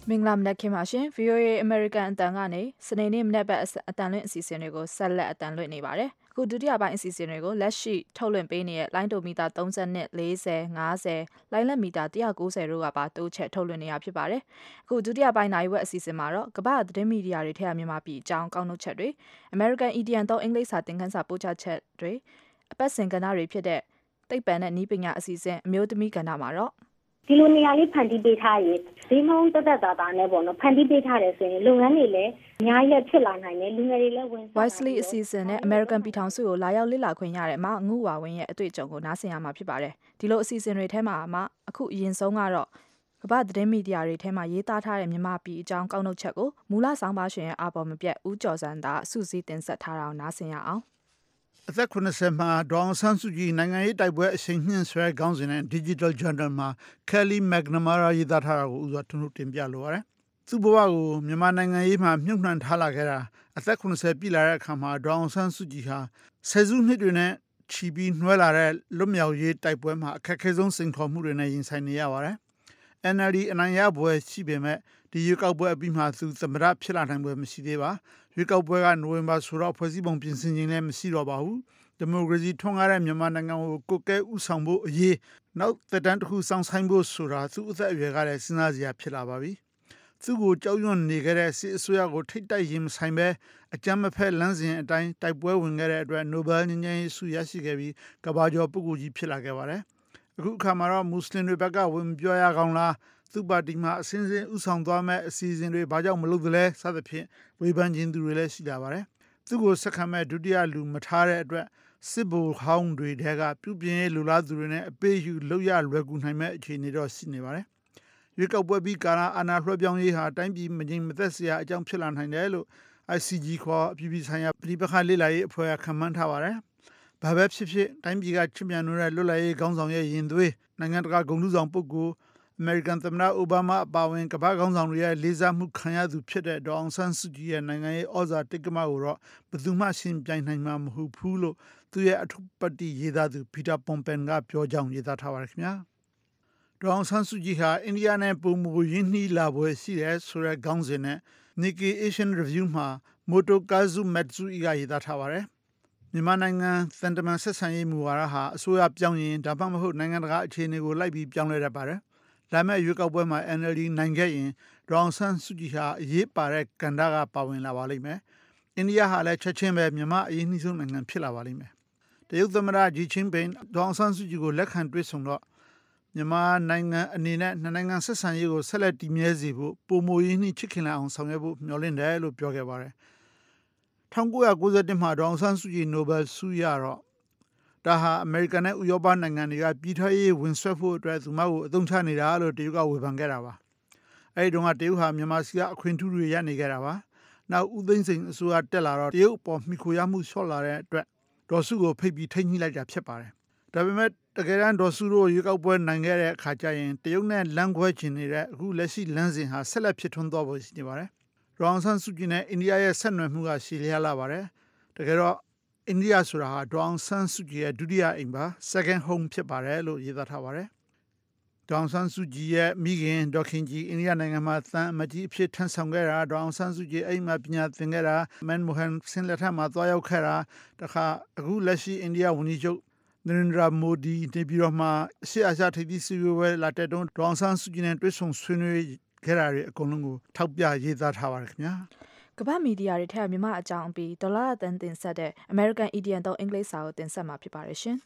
မင်္ဂလာမနက်ခင်းပါရှင် V O A American အတန်ကနေစနေနေ့မနက်ဘက်အတန်လွင့်အစီအစဉ်တွေကိုဆက်လက်အတန်လွင့်နေပါတယ်အခုဒုတိယပိုင်းအစီအစဉ်တွေကိုလက်ရှိထုတ်လွှင့်ပေးနေတဲ့လိုင်းဒိုမီတာသုံး၂ ၄၀ ၅၀လိုင်းလက်မီတာ၁၉၀တို့ကပါတိုးချက်ထုတ်လွှင့်နေရဖြစ်ပါတယ်အခုဒုတိယပိုင်းနိုင်ဝက်အစီအစဉ်မှာတော့ကမ္ဘာသတင်းမီဒီယာတွေထက်မြန်မာပြည်အကြောင်းကောက်နှုတ်ချက်တွေ American Idiom သုံးအင်္ဂလိပ်စာသင်ခန်းစာပို့ချချက်တွေအပတ်စဉ်ကဏ္ဍတွေဖြစ်တဲ့သိပ္ပံနဲ့နည်းပညာအစီအစဉ်အမျိုးသမီးကဏ္ဍမှာတော့ဒီလိုနေရာလေးဖန်တီးပေးထားရင်ဒီနှုန်းတက်တက်တာတာနဲ့ပေါ့နော်ဖန်တီးပေးထားတယ်ဆိုရင်လုပ်ငန်းတွေလည်းအများကြီးဖြစ်လာနိုင်တယ်လူငယ်တွေလည်းဝင်စား Wisely အစီအစဉ်နဲ့ American ပြည်ထောင်စုကိုလာရောက်လေ့လာခွင့်ရတဲ့မငုဝါဝင်းရဲ့အတွေ့အကြုံကိုနားဆင်ရမှာဖြစ်ပါတယ်ဒီလိုအစီအစဉ်တွေထဲမှာမှအခုအရင်ဆုံးကတော့ကမ္ဘာသတင်းမီဒီယာတွေထဲမှာရေးသားထားတဲ့မြန်မာပြည်အကြောင်းကောက်နှုတ်ချက်ကိုမူလဆောင်ပါရှင်ရဲ့အာပေါ်မပြတ်ဦးကျော်စံသာစုစည်းတင်ဆက်ထားတာကိုနားဆင်ရအောင်အသက်ခုနှစ်ဆယ်မှာဒေါအောင်ဆန်းစုကြည်နိုင်ငံရေးတိုက်ပွဲအရှိန်မြင့်ဆွဲခေါင်းစဉ်နဲ့ Digital Journal မှာ Kelly McNamara ရေးသားထားတာကိုဥစွာထွန်းထွန်းတင်ပြလိုရတယ်။သူ့ဘဝကိုမြန်မာနိုင်ငံရေးမှာမြုပ်နှံထားလာခဲ့တာအသက်ခုနှစ်ဆယ်ပြည့်လာတဲ့အခါမှာဒေါအောင်ဆန်းစုကြည်ဟာဆယ်စုနှစ်တွေနဲ့ချီပြီးနှွှဲလာတဲ့လွတ်မြောက်ရေးတိုက်ပွဲမှာအခက်အခဲဆုံးစိန်ခေါ်မှုတွေနဲ့ရင်ဆိုင်နေရပါတယ်။ N L D အနိုင်ရပွဲရှိပေမဲ့ဒီရွေးကောက်ပွဲအပြီးမှာသူသမ္မတဖြစ်လာနိုင်ပွဲမရှိသေးပါရွေးကောက်ပွဲကနိုဝင်ဘာဆိုတော့ဖွဲ့စည်းပုံပြင်ဆင်ခြင်းလည်းမရှိတော့ပါဘူးဒီမိုကရေစီထွန်းကားတဲ့မြန်မာနိုင်ငံကိုကိုကဲဥဆောင်ဖို့အရေးနောက်သက်တမ်းတစ်ခုစောင့်ဆိုင်ဖို့ဆိုတာသူ့အသက်အရွယ်ကလည်းစဉ်းစားစရာဖြစ်လာပါပြီသူ့ကိုကြောက်ရွံ့နေခဲ့တဲ့စစ်အစိုးရကိုထိတ်တိုက်ရင်မဆိုင်ပဲအကြမ်းမဖက်လမ်းစဉ်အတိုင်းတိုက်ပွဲဝင်ခဲ့တဲ့အတွက် Nobel ငြိမ်းချမ်းရေးဆုရရှိခဲ့ပြီးကမ္ဘာကျော်ပုဂ္ဂိုလ်ကြီးဖြစ်လာခဲ့ပါတယ်အခုအခါမှာတော့မွတ်စလင်တွေဘက်ကဝင်ပြောရကောင်းလားသူ့ပါတီမှာအစင်းစင်းဥဆောင်သွားမဲ့အစီအစဉ်တွေဘာကြောင့်မလုပ်သလဲစသဖြင့်ဝေဖန်ခြင်းသူတွေလည်းရှိလာပါတယ်သူ့ကိုဆက်ခံမဲ့ဒုတိယလူမထားတဲ့အတွက်စစ်ဘိုလ်ဟောင်းတွေတဲကပြုပြင်လူလားသူတွေနဲ့အပေးယူလောက်ရလွယ်ကူနိုင်မဲ့အခြေအနေတော့ရှိနေပါတယ်ရွေးကောက်ပွဲပြီးကာလအာဏာလွှဲပြောင်းရေးဟာတိုင်းပြည်မငြိမ်မသက်စရာအကြောင်းဖြစ်လာနိုင်တယ်လို့ I C G ခေါ်အပြည်ပြည်ဆိုင်ရာပြည်ပခါလေ့လာရေးအဖွဲ့ကခန့်မှန်းထားပါတယ်ဘာပဲဖြစ်ဖြစ်တိုင်းပြည်ကချစ်မြတ်နိုးတဲ့လွတ်လပ်ရေးခေါင်းဆောင်ရဲ့ရင်သွေးနိုင်ငံတကာဂုဏ်ထူးဆောင်ပုဂ္ဂိုလ်အမေရိကန်သမ္မတအိုဘားမားအပါအဝင်ကမ္ဘာ့ခေါင်းဆောင်တွေရဲ့လေးစားမှုခံရသူဖြစ်တဲ့ဒေါအောင်ဆန်းစုကြည်ရဲ့နိုင်ငံရေးဩဇာတိတ်ကမကိုတော့ဘယ်သူမှရှင်းပြနိုင်မှာမဟုတ်ဘူးလို့သူရဲ့အထုပ္ပတ္တိရေးသားသူပီတာပွန်ပန်ကပြောကြောင်းရေးသားထားပါတယ်ခင်ဗျာဒေါအောင်ဆန်းစုကြည်ဟာအိန္ဒိယနဲ့ပုံမူရင်းနှီးလာပွဲရှိတဲ့ဆိုတဲ့ခေါင်းစဉ်နဲ့ Nikkei Asian Review မှာ Motokazu Matsui ကရေးသားထားပါတယ်မြန်မာနိုင်ငံသံတမန်ဆက်ဆံရေးမူဝါဒဟာအစိုးရပြောင်းရင်ဒါမှမဟုတ်နိုင်ငံတကာအခြေအနေကိုလိုက်ပြီးပြောင်းလဲတတ်ပါတယ်လာမယ့်ရွေးကောက်ပွဲမှာ N L D နိုင်ခဲ့ရင်ဒေါအောင်ဆန်းစုကြည်ဟာအရေးပါတဲ့ကဏ္ဍကပါဝင်လာပါလိမ့်မယ်။အိန္ဒိယဟာလည်းချက်ချင်းပဲမြန်မာအရေးနှီးဆုံးနိုင်ငံဖြစ်လာပါလိမ့်မယ်။တရုတ်သမ္မတဂျီချင်းပင်ဒေါအောင်ဆန်းစုကြည်ကိုလက်ခံတွေ့ဆုံတော့မြန်မာနိုင်ငံအနေနဲ့နှစ်နိုင်ငံဆက်ဆံရေးကိုဆက်လက်တည်မြဲစေဖို့ပုံမူရင်းနှီးချစ်ခင်လာအောင်ဆောင်ရွက်ဖို့မျှော်လင့်တယ်လို့ပြောခဲ့ပါတယ်။၁၉၉၁မှာဒေါအောင်ဆန်းစုကြည်နိုဘယ်ဆုရတော့ဒါဟာအမေရိကန်နဲ့ဥရောပနိုင်ငံတွေကပြည်ထရေးဝင်ဆွဲဖို့အတွက်သူမကိုအသုံးချနေတာလို့တရုတ်ကဝေဖန်ခဲ့တာပါအဲဒီတုန်းကတရုတ်ဟာမြန်မာစီကအခွင့်ထူးတွေရနေခဲ့တာပါနောက်ဦးသိန်းစိန်အစိုးရတက်လာတော့တရုတ်ပေါ်မိခိုရမှုလျှော့လာတဲ့အတွက်ဒေါ်စုကိုဖိတ်ပြီးထိန်းညှိလိုက်တာဖြစ်ပါတယ်ဒါပေမဲ့တကယ်တမ်းဒေါ်စုတို့ရွေးကောက်ပွဲနိုင်ခဲ့တဲ့အခါကျရင်တရုတ်နဲ့လမ်းခွဲချင်နေတဲ့အခုလက်ရှိလမ်းစဉ်ဟာဆက်လက်ဖြစ်ထွန်းသွားဖို့ရှိနေပါတယ်ဒေါအောင်ဆန်းစုကြည်နဲ့အိန္ဒိယရဲ့ဆက်နွယ်မှုကရှည်လျားလာပါတယ်တကယ်တော့အိန္ဒိယဆိုတာဟာဒေါအောင်ဆန်းစုကြည်ရဲ့ဒုတိယအိမ်ပါ second home ဖြစ်ပါတယ်လို့ရေးသားထားပါတယ်ဒေါအောင်ဆန်းစုကြည်ရဲ့မိခင်ဒေါခင်ကြီးအိန္ဒိယနိုင်ငံမှာသံအမတ်ကြီးအဖြစ်ထမ်းဆောင်ခဲ့တာဒေါအောင်ဆန်းစုကြည်အိမ်မှာပညာသင်ခဲ့တာမန်မိုဟန်ဆင်လက်ထက်မှာသွားရောက်ခဲ့တာတခါအခုလက်ရှိအိန္ဒိယဝန်ကြီးချုပ်နရင်ဒရာမိုဒီနေပြည်တော်မှာအရှေ့အာရှထိပ်သီးစည်းဝေးပွဲလာတဲ့တုန်းဒေါအောင်ဆန်းစုကြည်နဲ့တွေ့ဆုံဆွေးနွေးခဲ့တာတွေအကုန်လုံးကိုထောက်ပြရေးသားထားပါတယ်ခင်ဗျာကမ္ဘာမီဒီယာတွေထက်မြန်မာအကြောင်းအပြီးဒေါ်လာတန်တင်ဆက်တဲ့ American Idiom သုံးအင်္ဂလိပ်စာကိုတင်ဆက်မှာဖြစ်ပါတယ်ရှင်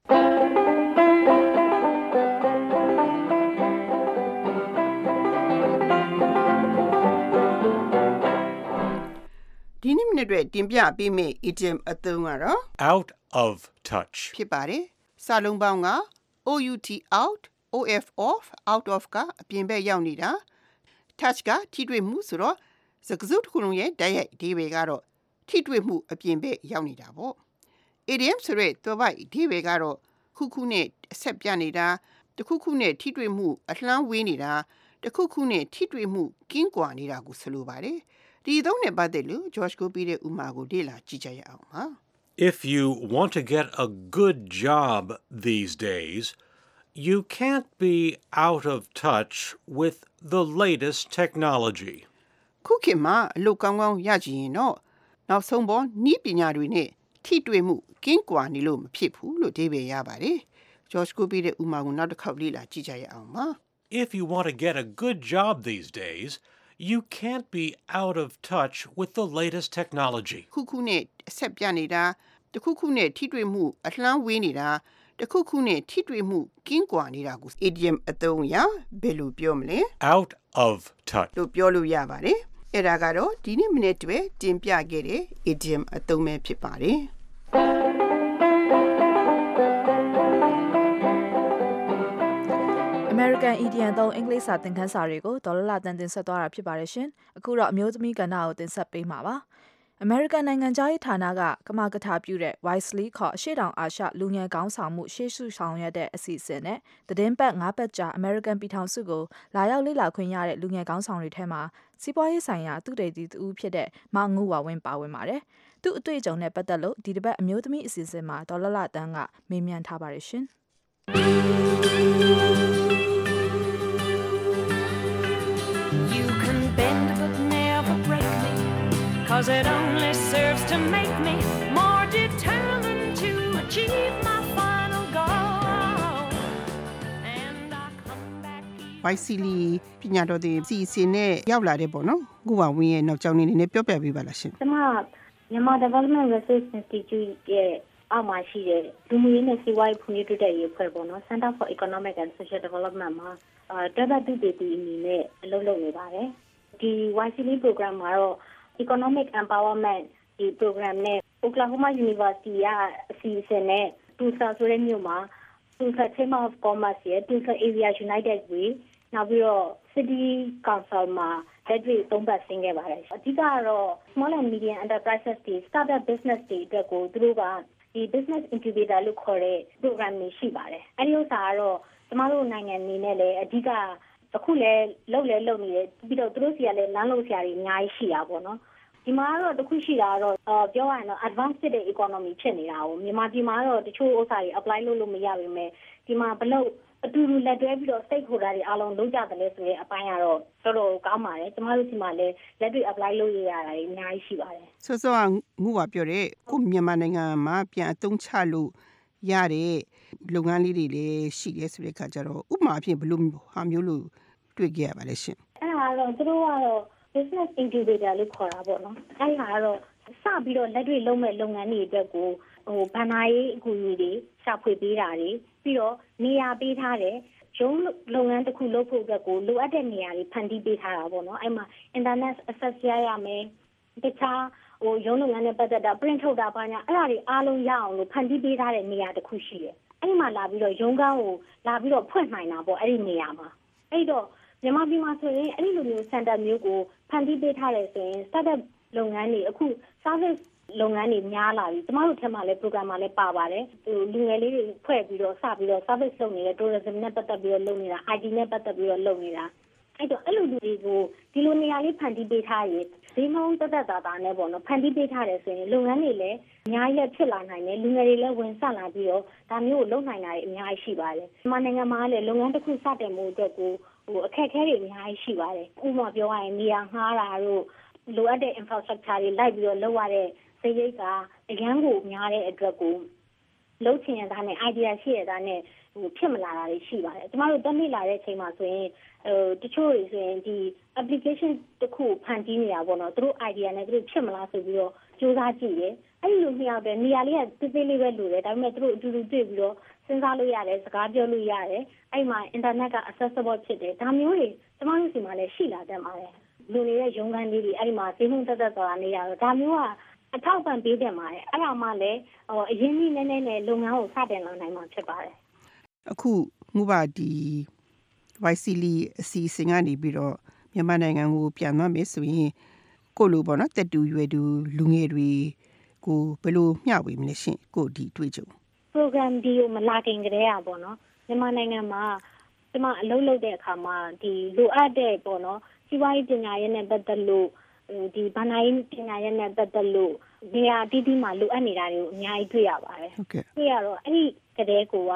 ဒီနေ့မနေ့အတွက်တင်ပြပေးမယ့် idiom အသုံးကတော့ out of touch ဖြစ်ပါတယ်စာလုံးပေါင်းက O U T out O F off out of ကအပြင်ဘက်ရောက်နေတာ touch ကထိတွေ့မှုဆိုတော့စကားစုတစ်ခုလုံးရဲ့တိုက်ရိုက်အဓိပ္ပာယ်ကတော့ထိတွေ့မှုအပြင်ဘက်ရောက်နေတာပေါ့ idiom ဆိုတဲ့သွယ်ဝိုက်အဓိပ္ပာယ်ကတော့ခုခုနဲ့အဆက်ပြနေတာတစ်ခုခုနဲ့ထိတွေ့မှုအလှမ်းဝေးနေတာတစ်ခုခုနဲ့ထိတွေ့မှုကင်းကွာနေတာကိုဆိုလိုပါတယ်ဒီသုံးနဲ့ပတ်သက်လို့ George ကိုပြီးတဲ့ဥမာကိုလေ့လာကြည့်ကြရအောင်ပါ If you want to get a good job these days, You can't be out of touch with the latest technology. ခုခေတ်မှာအလုပ်ကောင်းကောင်းရကြရင်တော့နောက်ဆုံးပေါ်ဤပညာတွေနဲ့ထိတွေ့မှုကင်းကွာနေလို့မဖြစ်ဘူးလို့အဓိပ္ပာယ်ရပါတယ်။ George ကိုပြီးတဲ့ဥမာကိုနောက်တစ်ခေါက်လေ့လာကြည့်ကြရအောင်ပါ If you want to get a good job these days, you can't be out of touch with the latest technology. ခုခုနဲ့အဆက်ပြနေတာတခုခုနဲ့ထိတွေ့မှုအလှမ်းဝေးနေတာတခုခုနဲ့ထိတွေ့မှုကင်းကွာနေတာကို idiom အသုံးအရဘယ်လိုပြောမလဲ Out of touch လို့ပြောလို့ရပါတယ်။အဲ့ဒါကတော့ဒီနေ့မိနစ်တွေတင်ပြခဲ့တဲ့ idiom အသုံးပဲဖြစ်ပါတယ်။ American Idiom သုံးအင်္ဂလိပ်စာသင်ခန်းစာတွေကိုဒေါ်လာလာတန်တင်ဆက်သွားတာဖြစ်ပါတယ်ရှင်။အခုတော့အမျိုးသမီးကဏ္ဍကိုတင်ဆက်ပေးမှာပါ။ American နိုင်ငံသားရေးဌာနကကမကထာပြုတဲ့ Wisely ခေါ်အရှေ့တောင်အာရှလူငယ်ကောင်းဆောင်မှုရှေ့ရှုဆောင်ရွက်တဲ့အစီအစဉ်နဲ့သတင်းပတ်၅ပတ်ကြာ American ပြည်ထောင်စုကိုလာရောက်လေ့လာခွင့်ရတဲ့လူငယ်ကောင်းဆောင်တွေထဲမှာစီးပွားရေးဆိုင်ရာသူတေသီတူဖြစ်တဲ့မငူဝါဝင်းပါဝင်ပါတယ်။သူ့အတွေ့အကြုံနဲ့ပတ်သက်လို့ဒီတစ်ပတ်အမျိုးသမီးအစီအစဉ်မှာဒေါ်လာလာတန်ကမေးမြန်းထားပါတယ်ရှင်။ You can bend but never break me, 'cause it only serves to make me more determined to achieve my final goal. And I come back Wisely ပညာတော်တွေစီစဉ်နဲ့ရောက်လာတဲ့ပေါ့နော်။ကိုဝဝင်းရဲ့နောက်ကျောင်းလေးနည်းနည်းပြောပြပေးပါလားရှင်။ကျမမြန်မာ Development Research Institute ရဲ့အောက်မှာရှိတဲ့လူမှုရေးနဲ့စီးပွားရေးဖွံ့ဖြိုးတိုးတက်ရေးအဖွဲ့ပေါ့နော် Center for Economic and Social Development မှာအာတက်တက်တူတူအနေနဲ့အလုပ်လုပ်နေပါတယ်ဒီ Wisely program မှာတော့ Economic Empowerment ဒီ program နဲ့ Oklahoma University ကအစီအစဉ်နဲ့ Tulsa ဆိုတဲ့မြို့မှာ Tulsa Chamber of Commerce ရဲ့ Tulsa Area United Way နောက်ပြီးတော့ City Council မှာလက်တွေ့သုံးပတ်ဆင်းခဲ့ပါတယ်အဓိကကတော့ Small and Medium Enterprises တွေ Startup Business တွေအတွက်ကိုသူတို့ကဒီ business incubator လို့ခေါ်တဲ့ program တွေရှိပါတယ်။အဲဒီဥစ္စာကတော့ကျမတို့နိုင်ငံအနေနဲ့လည်းအဓိကအခုလည်းလုပ်လဲလုပ်နေတယ်ပြီးတော့သူတို့စီကလည်းလမ်းလို့ဆရာတွေအများကြီးရှိတာပေါ့နော်။ဒီမှာကတော့တခုရှိတာကတော့ပြောရရင်တော့ advanced ဖြစ်တဲ့ economy ဖြစ်နေတာကိုမြန်မာပြည်မှာတော့တချို့ဥစ္စာတွေ apply လုပ်လို့မရပါဘူး။ဒီမှာဘလို့အတူတူလက်တွဲပြီးတော့ stakeholder တွေအားလုံးလုပ်ကြတယ်လဲဆိုတဲ့အပိုင်းကတော့တော်တော်ကောင်းပါတယ်။ကျမတို့ဒီမှာလည်းလက်တွေ့ apply လုပ်ရတာတွေအများကြီးရှိပါတယ်။ဆိုတော့ငူကပြောတဲ့ကိုမြန်မာနိုင်ငံမှာပြန်အသုံးချလို့ရတဲ့လုပ်ငန်းလေးတွေလည်းရှိတယ်ဆိုတဲ့အခါကျတော့ဥပမာအဖြစ်ဘယ်လိုဟာမျိုးလို့တွေ့ကြရပါလဲရှင်။အဲ့ဒါကတော့သူတို့ကတော့ business incubator လို့ခေါ်တာပေါ့နော်။အဲ့ဒါကတော့စပြီးတော့လက်တွေ့လုပ်မဲ့လုပ်ငန်းတွေအတွက်ကိုဟိုဘဏ္ဍာရေးအကူအညီတွေရှာဖွေပေးတာတွေပြီးတော့နေရာပေးထားတယ်ရုံးလုပ်ငန်းတစ်ခုလုပ်ဖို့အတွက်ကိုလိုအပ်တဲ့နေရာတွေဖန်တီးပေးထားတာပေါ့နော်အဲ့မှာ internet access ရရမယ်တခြားဟိုရုံးလုပ်ငန်းနဲ့ပတ်သက်တာ print ထုတ်တာပါညာအဲ့ဒါတွေအားလုံးရအောင်လို့ဖန်တီးပေးထားတဲ့နေရာတစ်ခုရှိတယ်အဲ့ဒီမှာလာပြီးတော့ရုံးကောင်းကိုလာပြီးတော့ဖွင့်နိုင်တာပေါ့အဲ့ဒီနေရာမှာအဲ့တော့မြန်မာပြည်မှာဆိုရင်အဲ့ဒီလိုမျိုး center မျိုးကိုဖန်တီးပေးထားတယ်ဆိုရင် startup လုပ်ငန်းတွေအခု serviceလုပ်ငန်းတွေများလာပြီကျမတို့ထက်မှလည်း program မှာလည်းပါပါတယ်ဟိုလူငယ်လေးတွေဖွဲ့ပြီးတော့စပြီးတော့ service လုပ်နေတဲ့ tourism နဲ့ပတ်သက်ပြီးတော့လုပ်နေတာ I T နဲ့ပတ်သက်ပြီးတော့လုပ်နေတာအဲ့တော့အဲ့လိုလူတွေကိုဒီလိုနေရာလေးဖန်တီးပေးထားရင်ဒီမောင်းတက်တက်တာတာနဲ့ပေါ့နော်ဖန်တီးပေးထားတယ်ဆိုရင်လုပ်ငန်းတွေလည်းအများကြီးဖြစ်လာနိုင်တယ်လူငယ်တွေလည်းဝင်ဆက်လာပြီးတော့ဒါမျိုးကိုလုပ်နိုင်တာတွေအများကြီးရှိပါတယ်မြန်မာနိုင်ငံမှာလည်းလုပ်ငန်းတစ်ခုစတင်မှုအတွက်ကိုဟိုအခက်အခဲတွေအများကြီးရှိပါတယ်ဥပမာပြောရရင်နေရာငှားတာတို့လိုအပ်တဲ့ infrastructure တွေလိုက်ပြီးတော့လုပ်ရတဲ့စရိတ်ကအရန်ကိုများတဲ့အတွက်ကိုလုံးချင်ရတာနဲ့ idea ရှိရတာနဲ့ဟိုဖြစ်မလာတာတွေရှိပါတယ်ကျမတို့တက်မိလာတဲ့အချိန်မှာဆိုရင်ဟိုတချို့တွေဆိုရင်ဒီ application တစ်ခုဖန်တီးနေတာပေါ့နော်သူတို့ idea နဲ့သူတို့ဖြစ်မလားဆိုပြီးတော့စူးစမ်းကြည့်တယ်အဲ့ဒီလိုမျိုးပဲနေရာလေးကတိတိလေးပဲလိုတယ်ဒါပေမဲ့သူတို့အတူတူတွေ့ပြီးတော့စဉ်းစားလို့ရတယ်စကားပြောလို့ရတယ်အဲ့မှာ internet က accessible ဖြစ်တယ်ဒါမျိုးတွေကျမတို့စီမှာလည်းရှိလာတတ်ပါတယ်လူနေတဲ့ရုံးခန်းလေးတွေအဲ့ဒီမှာဈေးနှုန်းတက်တက်သွားနေရတော့ဒါမျိုးကအထောက်ပံ့ပေးတယ်မှာအဲ့ဒါမှလည်းဟိုအရင်ကြီးနည်းနည်းနဲ့လုပ်ငန်းကိုစတင်လာနိုင်မှာဖြစ်ပါတယ်အခုငူပါဒီ Wisely အစီအစဉ်ကနေပြီးတော့မြန်မာနိုင်ငံကိုပြန်သွားမယ်ဆိုရင်ကိုလိုပေါ့နော်တက်တူရွယ်တူလူငယ်တွေကိုဘယ်လိုမျှဝေမလဲရှင်ကိုဒီတွေ့ကြုံ program ဒီကိုမလာခင်ကတည်းကပေါ့နော်မြန်မာနိုင်ငံမှာဒီမှာအလုပ်လုပ်တဲ့အခါမှာဒီလိုအပ်တဲ့ပေါ့နော်စီးပွားရေးပညာရေးနဲ့ပတ်သက်လို့ဒီဘဏ္ဍာရေးပညာရေးနဲ့ပတ်သက်လို့နေရာတည်တည်မှာလိုအပ်နေတာတွေကိုအများကြီးတွေ့ရပါတယ်ဟုတ်ကဲ့တွေ့ရတော့အဲ့ဒီကတည်းကဒီ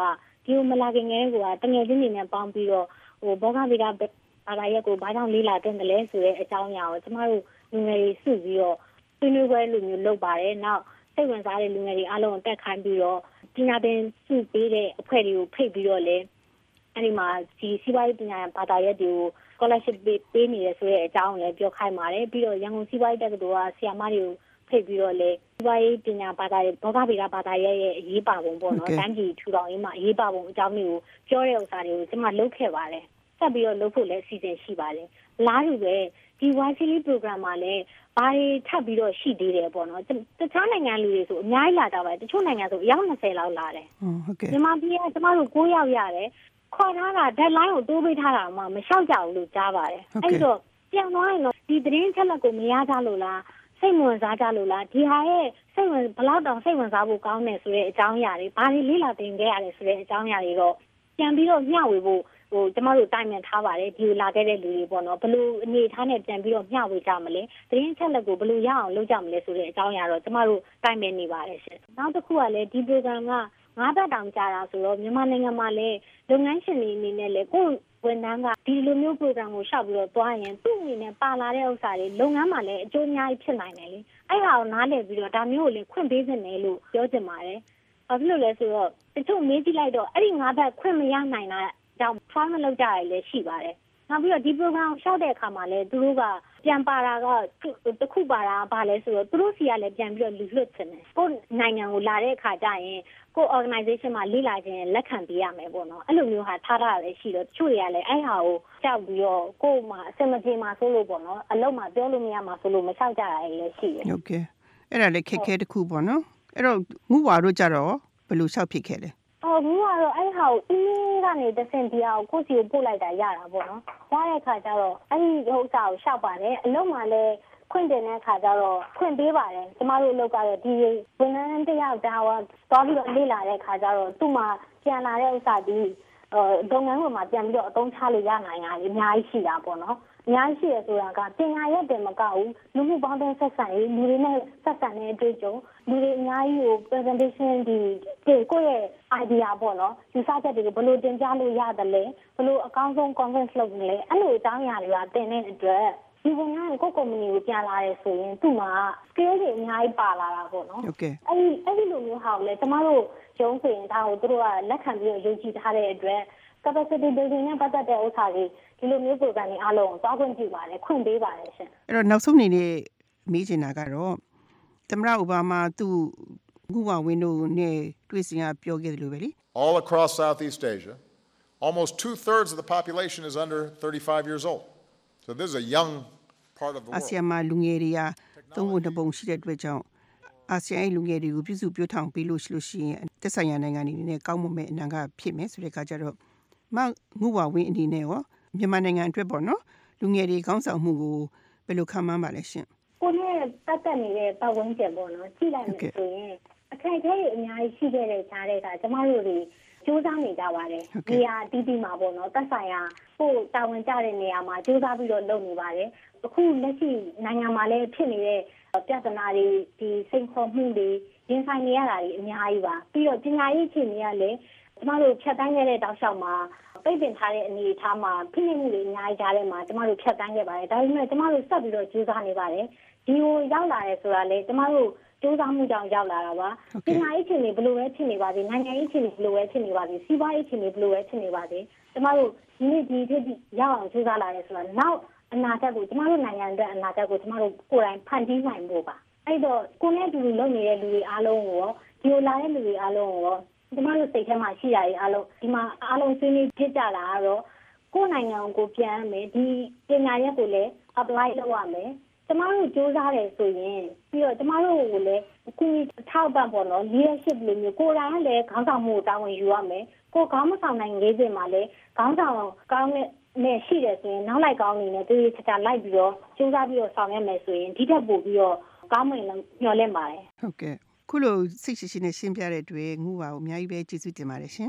ဒီလိုမလာခင်ငယ်ကတငယ်ချင်းတွေနဲ့ပေါင်းပြီးတော့ဟိုဘောဂဗေဒဘာသာရပ်ကိုဘာကြောင့်လေးလာတင်တယ်လဲဆိုတဲ့အကြောင်းအရာကိုကျမတို့လူငယ်တွေစုပြီးတော့ဆွေးနွေးပွဲလိုမျိုးလုပ်ပါတယ်နောက်စိတ်ဝင်စားတဲ့လူငယ်တွေအားလုံးတက်ခိုင်းပြီးတော့ပညာသင်စုပေးတဲ့အဖွဲ့တွေကိုဖိတ်ပြီးတော့လေအဲဒီမှာဒီစီးပွားရေးပညာဘာသာရပ်တွေကို scholarship ပေးနေတယ်ဆိုတဲ့အကြောင်းကိုလည်းပြောခိုင်းပါတယ်ပြီးတော့ရန်ကုန်စီးပွားရေးတက္ကသိုလ်ကဆရာမတွေကိုဖိတ်ပြီးတော့လေစီးပွားရေးပညာဘာသာရပ်ဘောဂဗေဒဘာသာရပ်ရဲ့အရေးပါပုံပေါ့နော်တိုင်းပြည်ထူထောင်ရေးမှာအရေးပါပုံအကြောင်းတွေကိုပြောတဲ့ဥစ္စာတွေကိုကျွန်မလုပ်ခဲ့ပါတယ်ဆက်ပြီးတော့လုပ်ဖို့လည်းအစီအစဉ်ရှိပါတယ်လားတူပဲဒီ Wisely program မှာလည်းဘာတွေထပ်ပြီးတော့ရှိသေးတယ်ပေါ့နော်တခြားနိုင်ငံလူတွေဆိုအများကြီးလာကြပါတယ်တချို့နိုင်ငံဆိုအယောက်၂၀လောက်လာတယ်ဟုတ်ကဲ့မြန်မာပြည်ကကျမတို့၉ယောက်ရတယ်ခေါ်ထားတာ deadline ကိုတိုးပေးထားတာမှမလျှောက်ကြဘူးလို့ကြားပါတယ်အဲ့တော့ပြန်သွားရင်တော့ဒီသတင်းချက်လက်ကိုမရကြလို့လားစိတ်ဝင်စားကြလို့လားဒီဟာရဲ့စိတ်ဝင်ဘလောက်တောင်စိတ်ဝင်စားဖို့ကောင်းတယ်ဆိုတဲ့အကြောင်းအရာတွေဘာတွေလေ့လာသင်ခဲ့ရတယ်ဆိုတဲ့အကြောင်းအရာတွေတော့ပြန်ပြီးတော့မျှဝေဖို့ဟိုကျမတို့တိုင်ပင်ထားပါတယ်ဒီလိုလာခဲ့တဲ့လူတွေပေါ့နော်ဘယ်လိုအနေထားနဲ့ပြန်ပြီးတော့မျှဝေကြမလဲသတင်းချက်လက်ကိုဘယ်လိုရအောင်လုပ်ကြမလဲဆိုတဲ့အကြောင်းအရာတော့ကျမတို့တိုင်ပင်နေပါတယ်ရှင်နောက်တစ်ခုကလည်းဒီ program ကငါးပတ်တောင်ကြာတာဆိုတော့မြန်မာနိုင်ငံမှာလည်းလုပ်ငန်းရှင်တွေအနေနဲ့လည်းကိုယ်ဝန်ထမ်းကဒီလိုမျိုး program ကိုရှောက်ပြီးတော့တွားရင်သူ့အနေနဲ့ပါလာတဲ့ဥစ္စာတွေလုပ်ငန်းမှာလည်းအကျိုးအများကြီးဖြစ်နိုင်တယ်လေအဲ့ဒါကိုနားလည်ပြီးတော့ဒါမျိုးကိုလည်းခွင့်ပေးနေတယ်လို့ပြောချင်ပါတယ်ဘာဖြစ်လို့လဲဆိုတော့တချို့မေးကြည့်လိုက်တော့အဲ့ဒီငါးပတ်ခွင့်မရနိုင်တာကြောင့် form မလုပ်ကြရလည်းရှိပါတယ်နောက်ပြီးတော့ဒီ program ကိုရှောက်တဲ့အခါမှာလည်းသူတို့ကပြန်ပါတာကတခုပါတာဘာလဲဆိုတော့သူတို့စီကလည်းပြန်ပြီးတော့လူလွတ်ချင်တယ်ကိုနိုင်ငံကိုလာတဲ့အခါကျရင်ကို organization မှာလေ့လာခြင်းလက်ခံပေးရမယ်ပေါ့နော်အဲ့လိုမျိုးဟာထားတာလည်းရှိတော့တချို့တွေကလည်းအဲ့ဟာကိုကြောက်ပြီးတော့ကို့မှာအစမပြေမှာဆိုလို့ပေါ့နော်အလုံးမှာပြောလို့မရမှာဆိုလို့မလျှောက်ကြရလည်းရှိတယ်ဟုတ်ကဲ့အဲ့ဒါလည်းခက်ခဲတစ်ခုပေါ့နော်အဲ့တော့ငူဝါတို့ကြတော့ဘယ်လိုလျှောက်ဖြစ်ခဲ့လဲအော်ငူကတော့အဲ့ဟာကို email ကနေတဆင့်ဒီဟာကိုကိုစီကိုပို့လိုက်တာရတာပေါ့နော်ရတဲ့အခါကျတော့အဲ့ဒီဥစ္စာကိုရှောက်ပါတယ်အလုံးမှာလည်းခွင့်တင်တဲ့အခါကျတော့ခွင့်ပေးပါတယ်ကျမတို့အလုပ်ကတော့ဒီဝန်ထမ်းတစ်ယောက်ဒါကသွားပြီးတော့လေ့လာတဲ့အခါကျတော့သူ့မှာပြန်လာတဲ့ဥစ္စာဒီလုပ်ငန်းပေါ်မှာပြန်ပြီးတော့အသုံးချလို့ရနိုင်တာလေအများကြီးရှိတာပေါ့နော်အများကြီးရှိရဆိုတာကပညာရပ်တယ်မကဘူးလူမှုပေါင်းတဲ့ဆက်ဆံရေးလူတွေနဲ့ဆက်ဆံတဲ့အတွေ့အကြုံလူတွေအများကြီးကို presentation ဒီကိုယ့်ရဲ့ idea ပေါ့နော်ယူဆချက်တွေကိုဘယ်လိုတင်ပြလို့ရတယ်လဲဘယ်လိုအကောင်းဆုံး convince လုပ်မလဲအဲ့လိုအကြောင်းအရာတွေကတင်တဲ့အတွက်ဒီဝန်ထမ်းကိုကိုယ်ကုမ္ပဏီကိုပြန်လာတယ်ဆိုရင်သူ့မှာ skill တွေအများကြီးပါလာတာပေါ့နော်ဟုတ်ကဲ့အဲ့ဒီအဲ့ဒီလိုမျိုးဟာကိုလည်းကျမတို့ကျုံးဆိုရင်ဒါကိုသူတို့ကလက်ခံပြီးယုံကြည်ထားတဲ့အတွက် capacity building နဲ့ပတ်သက်တဲ့ဥစ္စာတွေဒီလိုမျိုး program တွေအားလုံးကိုသွားခွင့်ပြုပါတယ်ခွင့်ပေးပါတယ်ရှင်အဲ့တော့နောက်ဆုံးအနေနဲ့မေးချင်တာကတော့သမ္မတအိုဘားမားသူ့ငူဝါဝင်းတို့နဲ့တွေ့စဉ်ကပြောခဲ့တယ်လို့ပဲလေ All across Southeast Asia almost two-thirds of the population is under thirty-five years old so this is a young part of the world အာဆီယံမှာလူငယ်တွေကသုံးဖို့နှစ်ပုံရှိတဲ့အတွက်ကြောင့်အာဆီယံလူငယ်တွေကိုပြုစုပြောထောင်ပေးလို့ရှိလို့ရှိရင်သက်ဆိုင်ရာနိုင်ငံတွေနဲ့ကောင်းမွန်မဲ့အနာဂတ်ဖြစ်မယ်ဆိုတဲ့အခါကျတော့မငူဝါဝင်းအနေနဲ့ရောမြန်မာနိုင်ငံအတွက်ပေါ့နော်လူငယ်တွေခေါင်းဆောင်မှုကိုဘယ်လိုခံမှန်းပါလဲရှင်ကိုနဲ့ပတ်သက်နေတဲ့ပတ်ဝန်းကျင်ပေါ့နော်ကြည့်လိုက်မယ်ဆိုရင်အခက်အခဲတွေအများကြီးရှိခဲ့တဲ့ခြားတဲ့ကကျမတို့တွေကြိုးစားနေကြပါတယ်နေရာတီးတီးမှာပေါ့နော်သက်ဆိုင်ရာကိုတာဝန်ကျတဲ့နေရာမှာကြိုးစားပြီးတော့လုပ်နေပါတယ်အခုလက်ရှိနိုင်ငံမှာလည်းဖြစ်နေတဲ့ပြဿနာတွေဒီစိန်ခေါ်မှုတွေရင်ဆိုင်နေရတာတွေအများကြီးပါပြီးတော့ပညာရေးအခြေအနေကလည်းကျမတို့ဖြတ်တန်းခဲ့တဲ့တောက်လျှောက်မှာပိတ်ပင်ထားတဲ့အနေအထားမှာဖိနှိပ်မှုတွေအများကြီးကြားထဲမှာကျမတို့ဖြတ်တန်းခဲ့ပါတယ်ဒါပေမဲ့ကျမတို့ဆက်ပြီးတော့ကြိုးစားနေပါတယ်ဒီကိုရောက်လာတယ်ဆိုတာလေကျမတို့ကြိုးစားမှုကြောင့်ရောက်လာတာပါပညာရေးအခြေအနေဘယ်လိုပဲဖြစ်နေပါစေနိုင်ငံရေးအခြေအနေဘယ်လိုပဲဖြစ်နေပါစေစီးပွားရေးအခြေအနေဘယ်လိုပဲဖြစ်နေပါစေကျမတို့ဒီနေ့ဒီထက်ရောက်အောင်ကြိုးစားလာတယ်ဆိုတာနောက်အနာဂတ်ကိုကျမတို့နိုင်ငံအတွက်အနာဂတ်ကိုကျမတို့ကိုယ်တိုင်ဖန်တီးနိုင်ဖို့ပါအဲ့တော့ကိုယ်နဲ့တူတူလုပ်နေတဲ့လူတွေအားလုံးကိုရောဒီလိုလာတဲ့လူတွေအားလုံးကိုရောကျမတို့စိတ်ထဲမှာရှိတာတွေအားလုံးဒီမှာအားလုံးဆွေးနွေးဖြစ်ကြတာကတော့ကိုယ်နိုင်ငံကိုပြန်ရမယ်ဒီပညာရပ်ကိုလည်း apply လုပ်ရမယ်ကျမတို့စူးစမ်းတယ်ဆိုရင်ပြီးတော့ကျမတို့ကိုလည်းအခုထောက်ပံ့ပေါ့နော် leadership လိုမျိုးကိုယ်တိုင်လည်းခေါင်းဆောင်မှုတာဝန်ယူရမယ်ကိုခေါင်းမဆောင်နိုင်လေးစဉ်မှာလည်းခေါင်းဆောင်ကောင်းတဲ့နဲ့ရှိတယ်ဆိုရင်နောက်လိုက်ကောင်းနေနဲ့တူချာချာလိုက်ပြီးတော့စူးစမ်းပြီးတော့ဆောင်ရမယ်ဆိုရင်ဒီထက်ပိုပြီးတော့ကောင်းမယ်လို့မျှော်လင့်ပါတယ်ဟုတ်ကဲ့ခုလိုစိတ်ရှိရှိနဲ့ရှင်းပြတဲ့အတွက်ငူပါကိုအများကြီးပဲကျေးဇူးတင်ပါတယ်ရှင်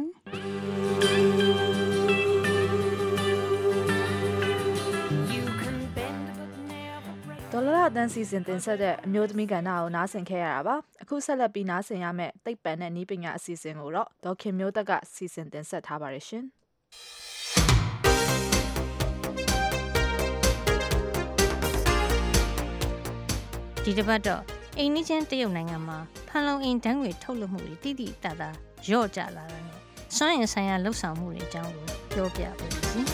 ဒဒေါ်လာအတန်းစီစဉ်တင်ဆက်တဲ့အမျိုးသမီးကဏ္ဍကိုနားဆင်ခဲ့ရတာပါအခုဆက်လက်ပြီးနားဆင်ရမယ့်သိပ္ပံနဲ့နည်းပညာအစီအစဉ်ကိုတော့ဒေါက်ခင်မျိုးသက်ကစီစဉ်တင်ဆက်ထားပါတယ်ရှင်ဒီတစ်ပတ်တော့အိန္ဒိယတရုတ်နိုင်ငံမှာဖန်လုံအိမ်ဓာတ်ငွေထုတ်လွှတ်မှုတွေတိတိတတ်တာလျော့ကျလာတာနဲ့စွမ်းအင်ဆိုင်ရာလှုပ်ဆောင်မှုတွေအကြောင်းကိုပြောပြပေးပါမယ်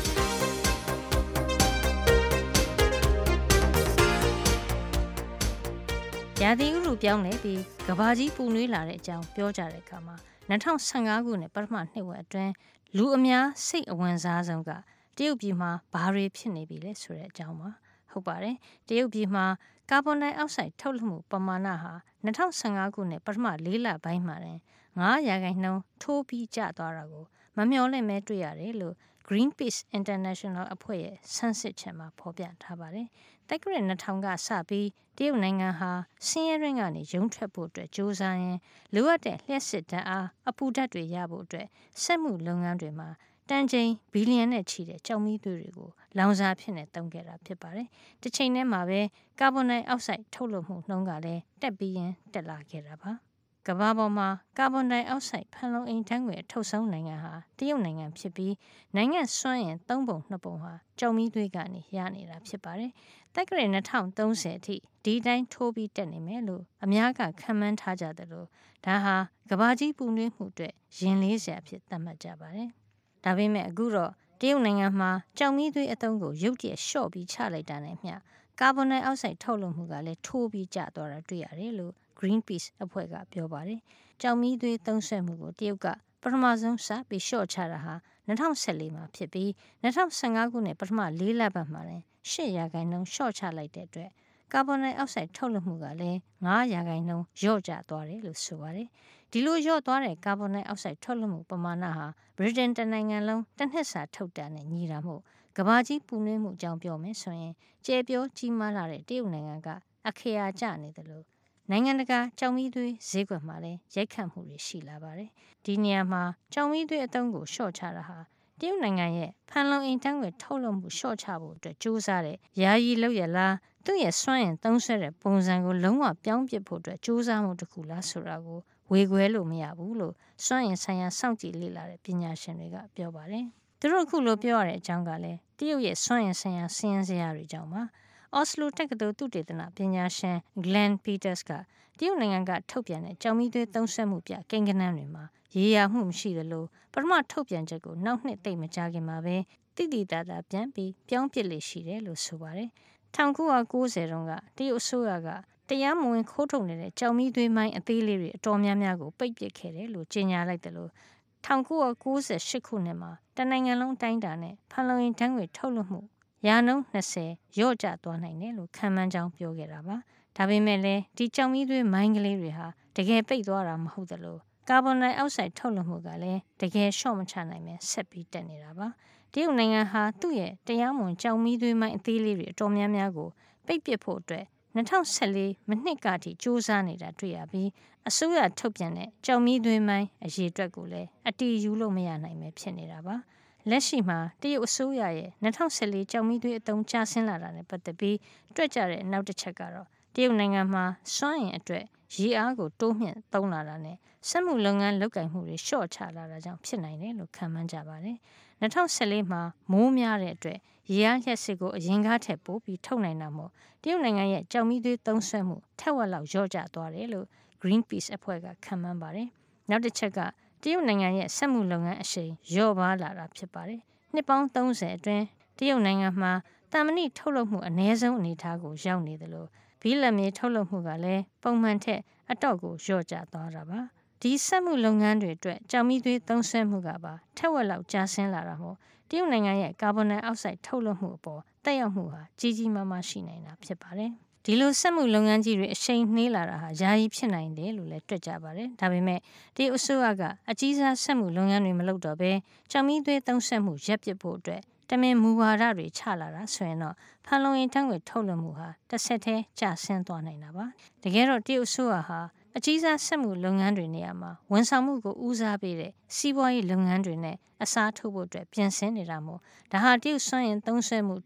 ရာသီဥတုပြောင်းလဲပြီးကမ္ဘာကြီးပူနွေးလာတဲ့အကြောင်းပြောကြတဲ့အခါမှာ၂၀၁၅ခုနှစ်ပထမနှစ်ဝက်အတွင်းလူအများစိတ်အဝင်စားဆုံးကတရုတ်ပြည်မှာဘာတွေဖြစ်နေပြီလဲဆိုတဲ့အကြောင်းပါဟုတ်ပါတယ်တရုတ်ပြည်မှာကာဗွန်ဒိုင်အောက်ဆိုက်ထုတ်လွှတ်မှုပမာဏဟာ၂၀၁၅ခုနှစ်ပထမလေးလပိုင်းမှာတင်၅ရာခိုင်နှုန်းထိုးပြီးကျသွားတာကိုမမျှော်လင့်မဲတွေ့ရတယ်လို့ Greenpeace International အဖွဲ့ရဲ့ဆန်းစစ်ချက်မှာဖော်ပြထားပါတယ်။တက္ကရာ၂၀၀၀ကစပြီးတရုတ်နိုင်ငံဟာဆင်းရဲတွင်းကနေရုန်းထွက်ဖို့အတွက်ကြိုးစားရင်းလိုအပ်တဲ့လျှပ်စစ်ဓာတ်အားအပူဓာတ်တွေရဖို့အတွက်စက်မှုလုပ်ငန်းတွေမှာတန်ချိန်ဘီလီယံနဲ့ချီတဲ့ကြောက်မီးသွေးတွေကိုလောင်စာဖြစ်နေသုံးခဲ့တာဖြစ်ပါတယ်။တစ်ချိန်တည်းမှာပဲကာဗွန်ဒိုင်အောက်ဆိုက်ထုတ်လွှတ်မှုနှုန်းကလည်းတက်ပြီးရင်တက်လာခဲ့တာပါ။ကမ္ဘာပေါ်မှာကာဗွန်ဒိုင်အောက်ဆိုက်ဖန်လုံအိမ်ဓာတ်ငွေအထုတ်ဆုံးနိုင်ငံဟာတရုတ်နိုင်ငံဖြစ်ပြီးနိုင်ငံစွမ်းအင်သုံးပုံနှစ်ပုံဟာကြောက်မီးသွေးကနေရနေတာဖြစ်ပါတယ်။တက္ကရာ၂၀၃၀အထိဒီတိုင်းထိုးပြီးတက်နေမယ်လို့အများကခန့်မှန်းထားကြတယ်လို့ဒါဟာကမ္ဘာကြီးပူနွေးမှုအတွက်ရင်လေးစရာဖြစ်သတ်မှတ်ကြပါတယ်။ဒါပေမဲ့အခုတော့တရုတ်နိုင်ငံမှာကြောက်မီးသွေးအသုံးကိုရုတ်တရက်လျှော့ပြီးချလိုက်တာနဲ့မျှကာဗွန်ဒိုင်အောက်ဆိုက်ထုတ်လွှတ်မှုကလည်းထိုးပြီးကျသွားတာတွေ့ရတယ်လို့Greenpeace အဖွဲ့ကပြောပါတယ်။ကြောက်မီးသွေးသုံးစွဲမှုကိုတရုတ်ကပထမဆုံးစပြီးလျှော့ချတာဟာ၂၀၁၄မှာဖြစ်ပြီး၂၀၁၅ခုနှစ်ပထမလေးလပတ်မှာလည်း၈ရာခိုင်နှုန်းလျှော့ချလိုက်တဲ့အတွက်ကာဗွန်ဒိုင်အောက်ဆိုက်ထုတ်လွှတ်မှုကလည်း၅ရာခိုင်နှုန်းလျော့ကျသွားတယ်လို့ဆိုပါတယ်။ဒီလိုလျော့သွားတဲ့ကာဗွန်ဒိုင်အောက်ဆိုက်ထုတ်လွှတ်မှုပမာဏဟာဗြိတိန်တစ်နိုင်ငံလုံးတစ်နှစ်စာထုတ်တာနဲ့ညီတာမို့ကမ္ဘာကြီးပူနွေးမှုအကြောင်းပြောမယ်ဆိုရင်ကျယ်ပြောကြီးမားလာတဲ့တရုတ်နိုင်ငံကအခရာကျနေတယ်လို့နိုင်ငံတကာကြောင်မီးသွေးဈေးကွက်မှာလည်းရိုက်ခတ်မှုတွေရှိလာပါတယ်။ဒီနေရာမှာကြောင်မီးသွေးအသုံးကိုလျှော့ချတာဟာတရုတ်နိုင်ငံရဲ့ဖန်လုံအိမ်ဓာတ်ငွေထုတ်လွှတ်မှုလျှော့ချဖို့အတွက်ကြိုးစားတဲ့ယာယီလုပ်ရလားသူ့ရဲ့စွမ်းအင်သုံးစွဲတဲ့ပုံစံကိုလုံးဝပြောင်းပစ်ဖို့အတွက်ကြိုးစားမှုတစ်ခုလားဆိုတာကိုဝေခွဲလို့မရဘူးလို့စွမ်းအင်ဆိုင်ရာစောင့်ကြည့်လေ့လာတဲ့ပညာရှင်တွေကပြောပါတယ်။သူတို့အခုလိုပြောရတဲ့အကြောင်းကလည်းတရုတ်ရဲ့စွမ်းအင်ဆိုင်ရာစီးရင်စရာတွေကြောင့်ပါ။ အော်စလိုတက္ကသိုလ်သုတေသနပညာရှင် Glenn Peters ကတရုတ်နိုင်ငံကထုတ်ပြန်တဲ့ကြောင်မီးသွေးသုံးစွဲမှုပြကိန်းဂဏန်းတွေမှာရေရာမှုမရှိသလိုပထမထုတ်ပြန်ချက်ကိုနောက်နှစ်သိမ့်မကြခင်မှာပဲတိတိတသာပြန်ပြီးပြောင်းပစ်လေရှိတယ်လို့ဆိုပါတယ်။၁၉၉၀တုန်းကတရုတ်အစိုးရကတရားမဝင်ခိုးထုတ်နေတဲ့ကြောင်မီးသွေးမိုင်းအသေးလေးတွေအတော်များများကိုပိတ်ပစ်ခဲ့တယ်လို့ကြေညာလိုက်တယ်လို့၁၉၉၈ခုနှစ်မှာတနိုင်ငံလုံးအတိုင်းအတာနဲ့ဖန်လုံအိမ်ဓာတ်ငွေထုတ်လွှတ်မှုရာနှုန်း၂၀လျော့ကျသွားနိုင်တယ်လို့ခန့်မှန်းကြောင်းပြောခဲ့တာပါ။ဒါပေမဲ့လည်းဒီကြောင်မီးသွေးမိုင်းကလေးတွေဟာတကယ်ပိတ်သွားတာမဟုတ်သလိုကာဗွန်ဒိုင်အောက်ဆိုက်ထုတ်လွှတ်မှုကလည်းတကယ်လျှော့မချနိုင်ပဲဆက်ပြီးတက်နေတာပါ။တရုတ်နိုင်ငံဟာသူ့ရဲ့တရားမဝင်ကြောင်မီးသွေးမိုင်းအသေးလေးတွေအတော်များများကိုပိတ်ပစ်ဖို့အတွက်၂၀၁၄မနှစ်ကထိစူးစမ်းနေတာတွေ့ရပြီးအစိုးရထုတ်ပြန်တဲ့ကြောင်မီးသွေးမိုင်းအရေးအတွက်ကိုလည်းအတီးယူလို့မရနိုင်ပဲဖြစ်နေတာပါ။လက်ရှိမှာတရုတ်အစိုးရရဲ့၂၀၁၄ကြောင်မီးသွေးအသုံးကျဆင်းလာတာနဲ့ပတ်သက်ပြီးတွေ့ကြတဲ့နောက်တစ်ချက်ကတော့တရုတ်နိုင်ငံမှာစွမ်းအင်အတွက်ရေအားကိုတိုးမြှင့်သုံးလာတာနဲ့စက်မှုလုပ်ငန်းလုပ်ကိုင်မှုတွေလျှော့ချလာတာကြောင့်ဖြစ်နိုင်တယ်လို့ခန့်မှန်းကြပါတယ်။၂၀၁၄မှာမိုးများတဲ့အတွက်ရေအားလျှပ်စစ်ကိုအရင်ကထက်ပိုပြီးထုတ်နိုင်တာမို့တရုတ်နိုင်ငံရဲ့ကြောင်မီးသွေးသုံးစွဲမှုထက်ဝက်လောက်လျော့ကျသွားတယ်လို့ Greenpeace အဖွဲ့ကခန့်မှန်းပါတယ်။နောက်တစ်ချက်ကတရုတ်နိုင်ငံရဲ့စက်မှုလုပ်ငန်းအရှိန်လျော့ပါလာတာဖြစ်ပါတယ်။နှစ်ပေါင်း၃၀အတွင်းတရုတ်နိုင်ငံမှာတာမဏိထုတ်လုပ်မှုအနည်းဆုံးအနေအထားကိုရောက်နေတယ်လို့ဘီလက်မြေထုတ်လုပ်မှုကလည်းပုံမှန်ထက်အတော့ကိုလျော့ကျသွားတာပါဒီစက်မှုလုပ်ငန်းတွေအတွက်ကြောင်မီးသွေးသုံးစွဲမှုကပါထက်ဝက်လောက်ကျဆင်းလာတာမို့တရုတ်နိုင်ငံရဲ့ကာဗွန်ဒိုင်အောက်ဆိုက်ထုတ်လွှတ်မှုအပေါ်တက်ရောက်မှုဟာကြီးကြီးမားမားရှိနိုင်တာဖြစ်ပါတယ်ဒီလိုစက်မှုလုပ်ငန်းကြီးတွေအရှိန်နှေးလာတာဟာယာယီဖြစ်နိုင်တယ်လို့လည်းတွက်ကြပါတယ်ဒါပေမဲ့တရုတ်အစိုးရကအကြီးစားစက်မှုလုပ်ငန်းတွေမလုပ်တော့ဘဲကြောင်မီးသွေးသုံးစွဲမှုရပ်ပစ်ဖို့အတွက်တမင်မူဝါဒတွေချလာတာဆိုရင်တော့ဖန်လုံအိမ်ဓာတ်ငွေထုတ်လွှတ်မှုဟာတစ်ဆက်တည်းကျဆင်းသွားနိုင်တာပါတကယ်တော့တရုတ်အစိုးရဟာအကြီးစားစက်မှုလုပ်ငန်းတွေနေရာမှာဝန်ဆောင်မှုကိုဦးစားပေးတဲ့စီးပွားရေးလုပ်ငန်းတွေနဲ့အစားထိုးဖို့အတွက်ပြင်ဆင်နေတာမို့ဒါဟာတရုတ်စွမ်းအင်သုံးစွဲမှုအတွက်တ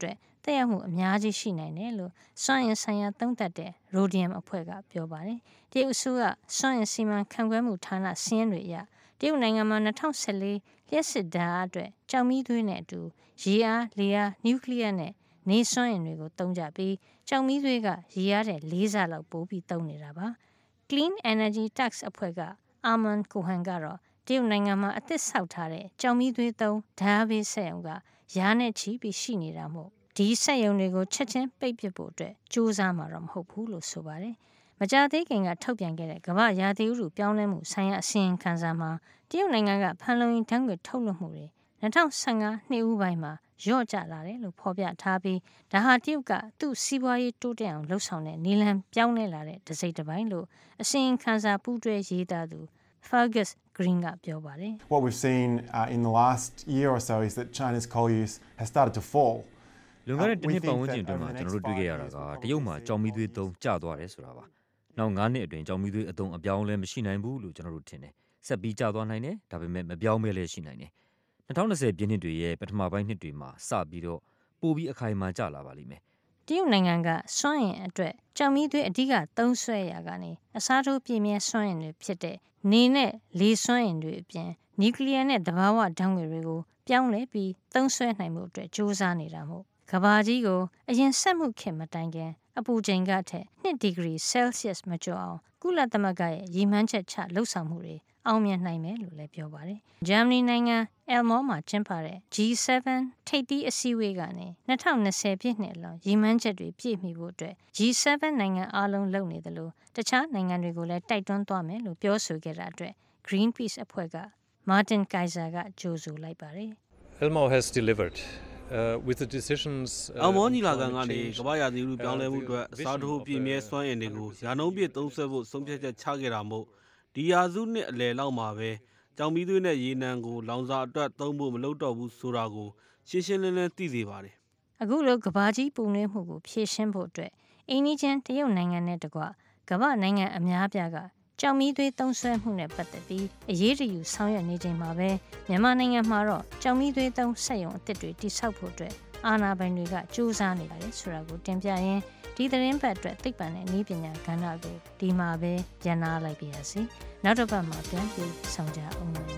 သက်ရောက်မှုအများကြီးရှိနိုင်တယ်လို့စွမ်းအင်ဆိုင်ရာသုံးသပ်တဲ့ Rhodium အဖွဲ့ကပြောပါတယ်။တရုတ်အစိုးရစွမ်းအင်စီမံခန့်ခွဲမှုဌာနစီးရင်တွေအရတရုတ်နိုင်ငံမှာ၂၀၁၄လျှက်စစ်ဓာတ်အားအတွက်ကြောင်မီးသွေးနဲ့အတူရေအား၊လေအား၊နျူကလ িয়ার နဲ့နေစွမ်းအင်တွေကိုသုံးကြပြီးကြောင်မီးသွေးကရေအားတဲ့လေးဆလောက်ပိုပြီးသုံးနေတာပါ။ Clean Energy Tax အဖွဲ့က Armand Cohen ကတော့တရုတ်နိုင်ငံမှာအသစ်ဆောက်ထားတဲ့ကြောင်မီးသွေးသုံးဓာတ်အားပေးစက်ရုံကရာနဲ့ချီပြီးရှိနေတာမို့ဒီစက်ရုံတွေကိုချက်ချင်းပိတ်ပစ်ဖို့အတွက်ကြိုးစားမှာတော့မဟုတ်ဘူးလို့ဆိုပါတယ်။မကြာသေးခင်ကထုတ်ပြန်ခဲ့တဲ့ကမ္ဘာ့ရာသီဥတုပြောင်းလဲမှုဆိုင်ရာအစီရင်ခံစာမှာတရုတ်နိုင်ငံကဖန်လုံအိမ်ဓာတ်ငွေ့ထုတ်လွှတ်မှုတွေ၂၀၁၅နှစ်ဦးပိုင်းမှာလျော့ကျလာတယ်လို့ဖော်ပြထားပြီးဒါဟာတရုတ်ကသူ့စီးပွားရေးတိုးတက်အောင်လှုပ်ဆောင်တဲ့နည်းလမ်းပြောင်းလဲလာတဲ့တစိတ်တစ်ပိုင်းလို့အစီရင်ခံစာပူးတွဲရေးသားသူ Fergus Green ကပြောပါတယ်။ What we've seen uh, in the last year or so is that China's coal use has started to fall. လွန်ခဲ့တဲ့တစ်နှစ်ပတ်ဝန်းကျင်အတွင်းမှာကျွန်တော်တို့တွေ့ခဲ့ရတာကတရုတ်မှာကြောင်မီးသွေးသုံးကျသွားတယ်ဆိုတာပါ။နောက်၅နှစ်အတွင်းကြောင်မီးသွေးအသုံးအပြောင်းလဲမရှိနိုင်ဘူးလို့ကျွန်တော်တို့ထင်တယ်။ဆက်ပြီးကျသွားနိုင်တယ်ဒါပေမဲ့မပြောင်းမဲလည်းရှိနိုင်တယ်။၂၀၂၀ပြည့်နှစ်တွေရဲ့ပထမပိုင်းနှစ်တွေမှာစပြီးတော့ပိုပြီးအခိုင်အမာကျလာပါလိမ့်မယ်။တရုတ်နိုင်ငံကစွမ်းအင်အတွက်ကြောင်မီးသွေးအဓိကသုံးစွဲရာကနေအစားထိုးပြည့်မြဲစွမ်းအင်တွေဖြစ်တဲ့နေနဲ့လေစွမ်းအင်တွေအပြင်နျူကလ িয়ার နဲ့သဘာဝဓာတ်ငွေတွေကိုပြောင်းလဲပြီးသုံးစွဲနိုင်မှုအတွက်ကြိုးစားနေတာမို့ကမ္ဘာကြီးကိုအရင်စက်မှုခေတ်မတိုင်ခင်အပူချိန်ကထက်၂ဒီဂရီဆဲလ်ဆီးယပ်စ်မကျော်အောင်ကုလသမဂ္ဂရဲ့ရည်မှန်းချက်ချလှုပ်ဆောင်မှုတွေအောင်မြင်နိုင်မယ်လို့လည်းပြောပါတယ်။ဂျာမနီနိုင်ငံအယ်မောမှာကျင်းပတဲ့ ဂျီ ဆဗန် ထိပ်သီးအစည်းအဝေးကနေ၂၀၂၀ပြည့်နှစ်လုံးရည်မှန်းချက်တွေပြည့်မီဖို့အတွက် ဂျီ ဆဗန် နိုင်ငံအားလုံးလုပ်နေတယ်လို့တခြားနိုင်ငံတွေကိုလည်းတိုက်တွန်းသွားမယ်လို့ပြောဆိုခဲ့တာအတွက် Greenpeace အဖွဲ့က Martin Kaiser ကကြိုဆိုလိုက်ပါတယ်။ Elmo has delivered uh, with the decisions အမောညီလာခံကနေကမ္ဘာရာသီဥတုပြောင်းလဲမှုအတွက်အစားထိုးပြည့်မြဲစွမ်းအင်တွေကိုရာနှုန်းပြည့်သုံးစွဲဖို့ဆုံးဖြတ်ချက်ချခဲ့တာမို့ဒီရာစုနှစ်အလယ်လောက်မှာပဲကြောင်မီးသွေးနဲ့ရေနံကိုလောင်စာအတွက်သုံးဖို့မလုပ်တော့ဘူးဆိုတာကိုရှင်းရှင်းလင်းလင်းသိစေပါတယ်။အခုလိုကမ္ဘာကြီးပူနွေးမှုကိုဖြေရှင်းဖို့အတွက်အိန္ဒိယတရုတ်နိုင်ငံနဲ့တကွကမ္ဘာနိုင်ငံအများအပြားကကြောင်မီးသွေးသုံးစွဲမှုနဲ့ပတ်သက်ပြီးအရေးတယူဆောင်ရွက်နေချိန်မှာပဲမြန်မာနိုင်ငံမှာတော့ကြောင်မီးသွေးသုံးစက်ရုံအသစ်တွေတိစောက်ဖို့အတွက်အာဏာပိုင်တွေကကြိုးစားနေတယ်ဆိုတာကိုတင်ပြရင်းဒီသတင်းပတ်အတွက်သိပ္ပံနဲ့နည်းပညာကဏ္ဍကိုဒီမှာပဲရန်နာလိုက်ပါရစေ။နောက်တစ်ပတ်မှာပြန်ပြီးဆောင်ကြအောင်ပါ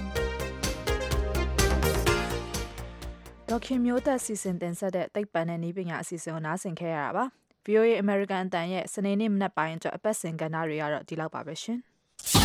။ဒေါခင်မျိုးသက်စီစဉ်တင်ဆက်တဲ့သိပ္ပံနဲ့နည်းပညာအစီအစဉ်ကိုနားဆင်ခဲ့ရတာပါ။ဗွီအိုအေ American အတန်ရဲ့စနေနေ့မနက်ပိုင်းအတွက်အပတ်စဉ်ကဏ္ဍတွေကတော့ဒီလောက်ပါပဲရှင်။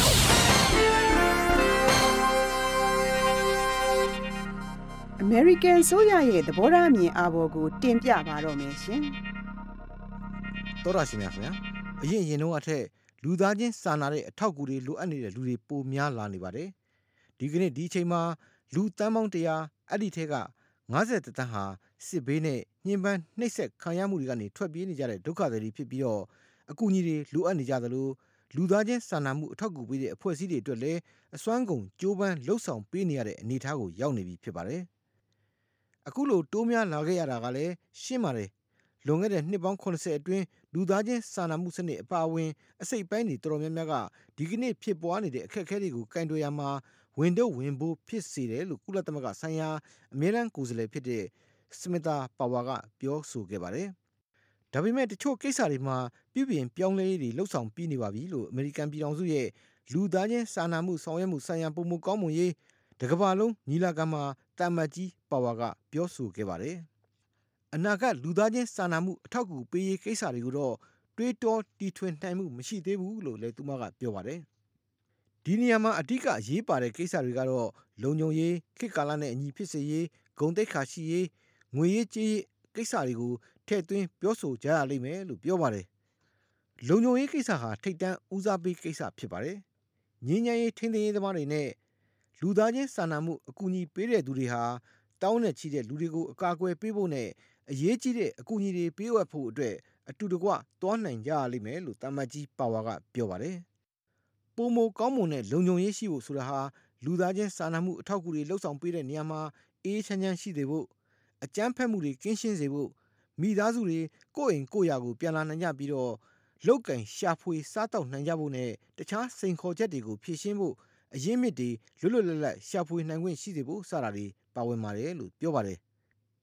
အမေရိကန်ဆိုရရဲ့သဘောထားအမြင်အာဘော်ကိုတင်ပြပါတော့မယ်ရှင်။သောရရှိများခင်ဗျာ။အရင်ရင်တော့အထက်လူသားချင်းစာနာတဲ့အထောက်အကူတွေလိုအပ်နေတဲ့လူတွေပိုများလာနေပါတယ်။ဒီကနေ့ဒီအချိန်မှာလူတန်းပေါင်းတရားအဲ့ဒီထဲက၅၀တန်းဟာစစ်ဘေးနဲ့ညှဉ်းပန်းနှိပ်စက်ခံရမှုတွေကနေထွက်ပြေးနေကြတဲ့ဒုက္ခသည်တွေဖြစ်ပြီးတော့အကူအညီတွေလိုအပ်နေကြသလိုလူသားချင်းစာနာမှုအထောက်အကူပေးတဲ့အဖွဲ့အစည်းတွေအတွက်လည်းအစွမ်းကုန်ကြိုးပမ်းလှုပ်ဆောင်ပေးနေရတဲ့အနေအထားကိုရောက်နေပြီဖြစ်ပါတယ်။အခုလိုတိုးများလာခဲ့ရတာကလည်းရှင်းပါတယ်။လွန်ခဲ့တဲ့နှစ်ပေါင်း၇၀အတွင်းလူသားချင်းစာနာမှုစနစ်အပါအဝင်အစိတ်ပိုင်းတွေတော်တော်များများကဒီကနေ့ဖြစ်ပွားနေတဲ့အခက်အခဲတွေကိုကင်တွယ်ရမှာဝင်တော့ဝင်ဖို့ဖြစ်စေတယ်လို့ကုလသမဂ္ဂဆိုင်ရာအမြဲတမ်းကိုယ်စားလှယ်ဖြစ်တဲ့စမတာပါဝါကပြောဆိုခဲ့ပါတယ်။ဒါပေမဲ့တချို့ကိစ္စတွေမှာပြုပြင်ပြောင်းလဲရေးတွေလှုပ်ဆောင်ပြီးနေပါပြီလို့အမေရိကန်ပြည်ထောင်စုရဲ့လူသားချင်းစာနာမှုဆောင်ရွက်မှုဆိုင်ရာပုံမှုကောင်းမွန်ရေးတကမ္ဘာလုံးညီလာခံမှာတာမတ်ကြီးပါဝါကပြောဆိုခဲ့ပါတယ်။အနာဂတ်လူသားချင်းစာနာမှုအထောက်အကူပေးရေးကိစ္စတွေကိုတော့တွေးတောတီထွင်နိုင်မှုမရှိသေးဘူးလို့လည်းသူမကပြောပါတယ်။ဒီနေရာမှာအဓိကအရေးပါတဲ့ကိစ္စတွေကတော့လုံခြုံရေးခေတ်ကာလနဲ့အညီဖြစ်စေရေးဂုဏ်သိက္ခာရှိရေးငွေရေးကြေးရေးကိစ္စတွေကိုထည့်သွင်းပြောဆိုကြရလိမ့်မယ်လို့ပြောပါတယ်။လုံခြုံရေးကိစ္စဟာထိပ်တန်းဦးစားပေးကိစ္စဖြစ်ပါတယ်။ငြိမ်းချမ်းရေးထိန်းသိမ်းရေးသမားတွေနဲ့လူသားချင်းစာနာမှုအကူအညီပေးတဲ့သူတွေဟာတောင်းနဲ့ချီတဲ့လူတွေကိုအကာအကွယ်ပေးဖို့နဲ့အရေးကြီးတဲ့အကူအညီတွေပေးအပ်ဖို့အတွက်အတူတကွသွားနိုင်ကြရလိမ့်မယ်လို့တာမတ်ကြီးပါဝါကပြောပါတယ်။ပုံမကောင်းမွန်တဲ့လုံခြုံရေးရှိဖို့ဆိုတာဟာလူသားချင်းစာနာမှုအထောက်အကူတွေလှုပ်ဆောင်ပေးတဲ့နေရာမှာအေးချမ်းချမ်းရှိစေဖို့အကြမ်းဖက်မှုတွေကင်းရှင်းစေဖို့မိသားစုတွေကိုယ့်အိမ်ကိုယ့်ယာကိုပြန်လာနိုင်ကြပြီးတော့လောက်ကင်ရှာဖွေစားတောက်နိုင်ကြဖို့နဲ့တခြားစိန်ခေါ်ချက်တွေကိုဖြေရှင်းဖို့အရင်းမြစ်တွေလွတ်လွတ်လပ်လပ်ရှာဖွေနိုင်ခွင့်ရှိစေဖို့စတာတွေပါဝင်ပါတယ်လို့ပြောပါတယ်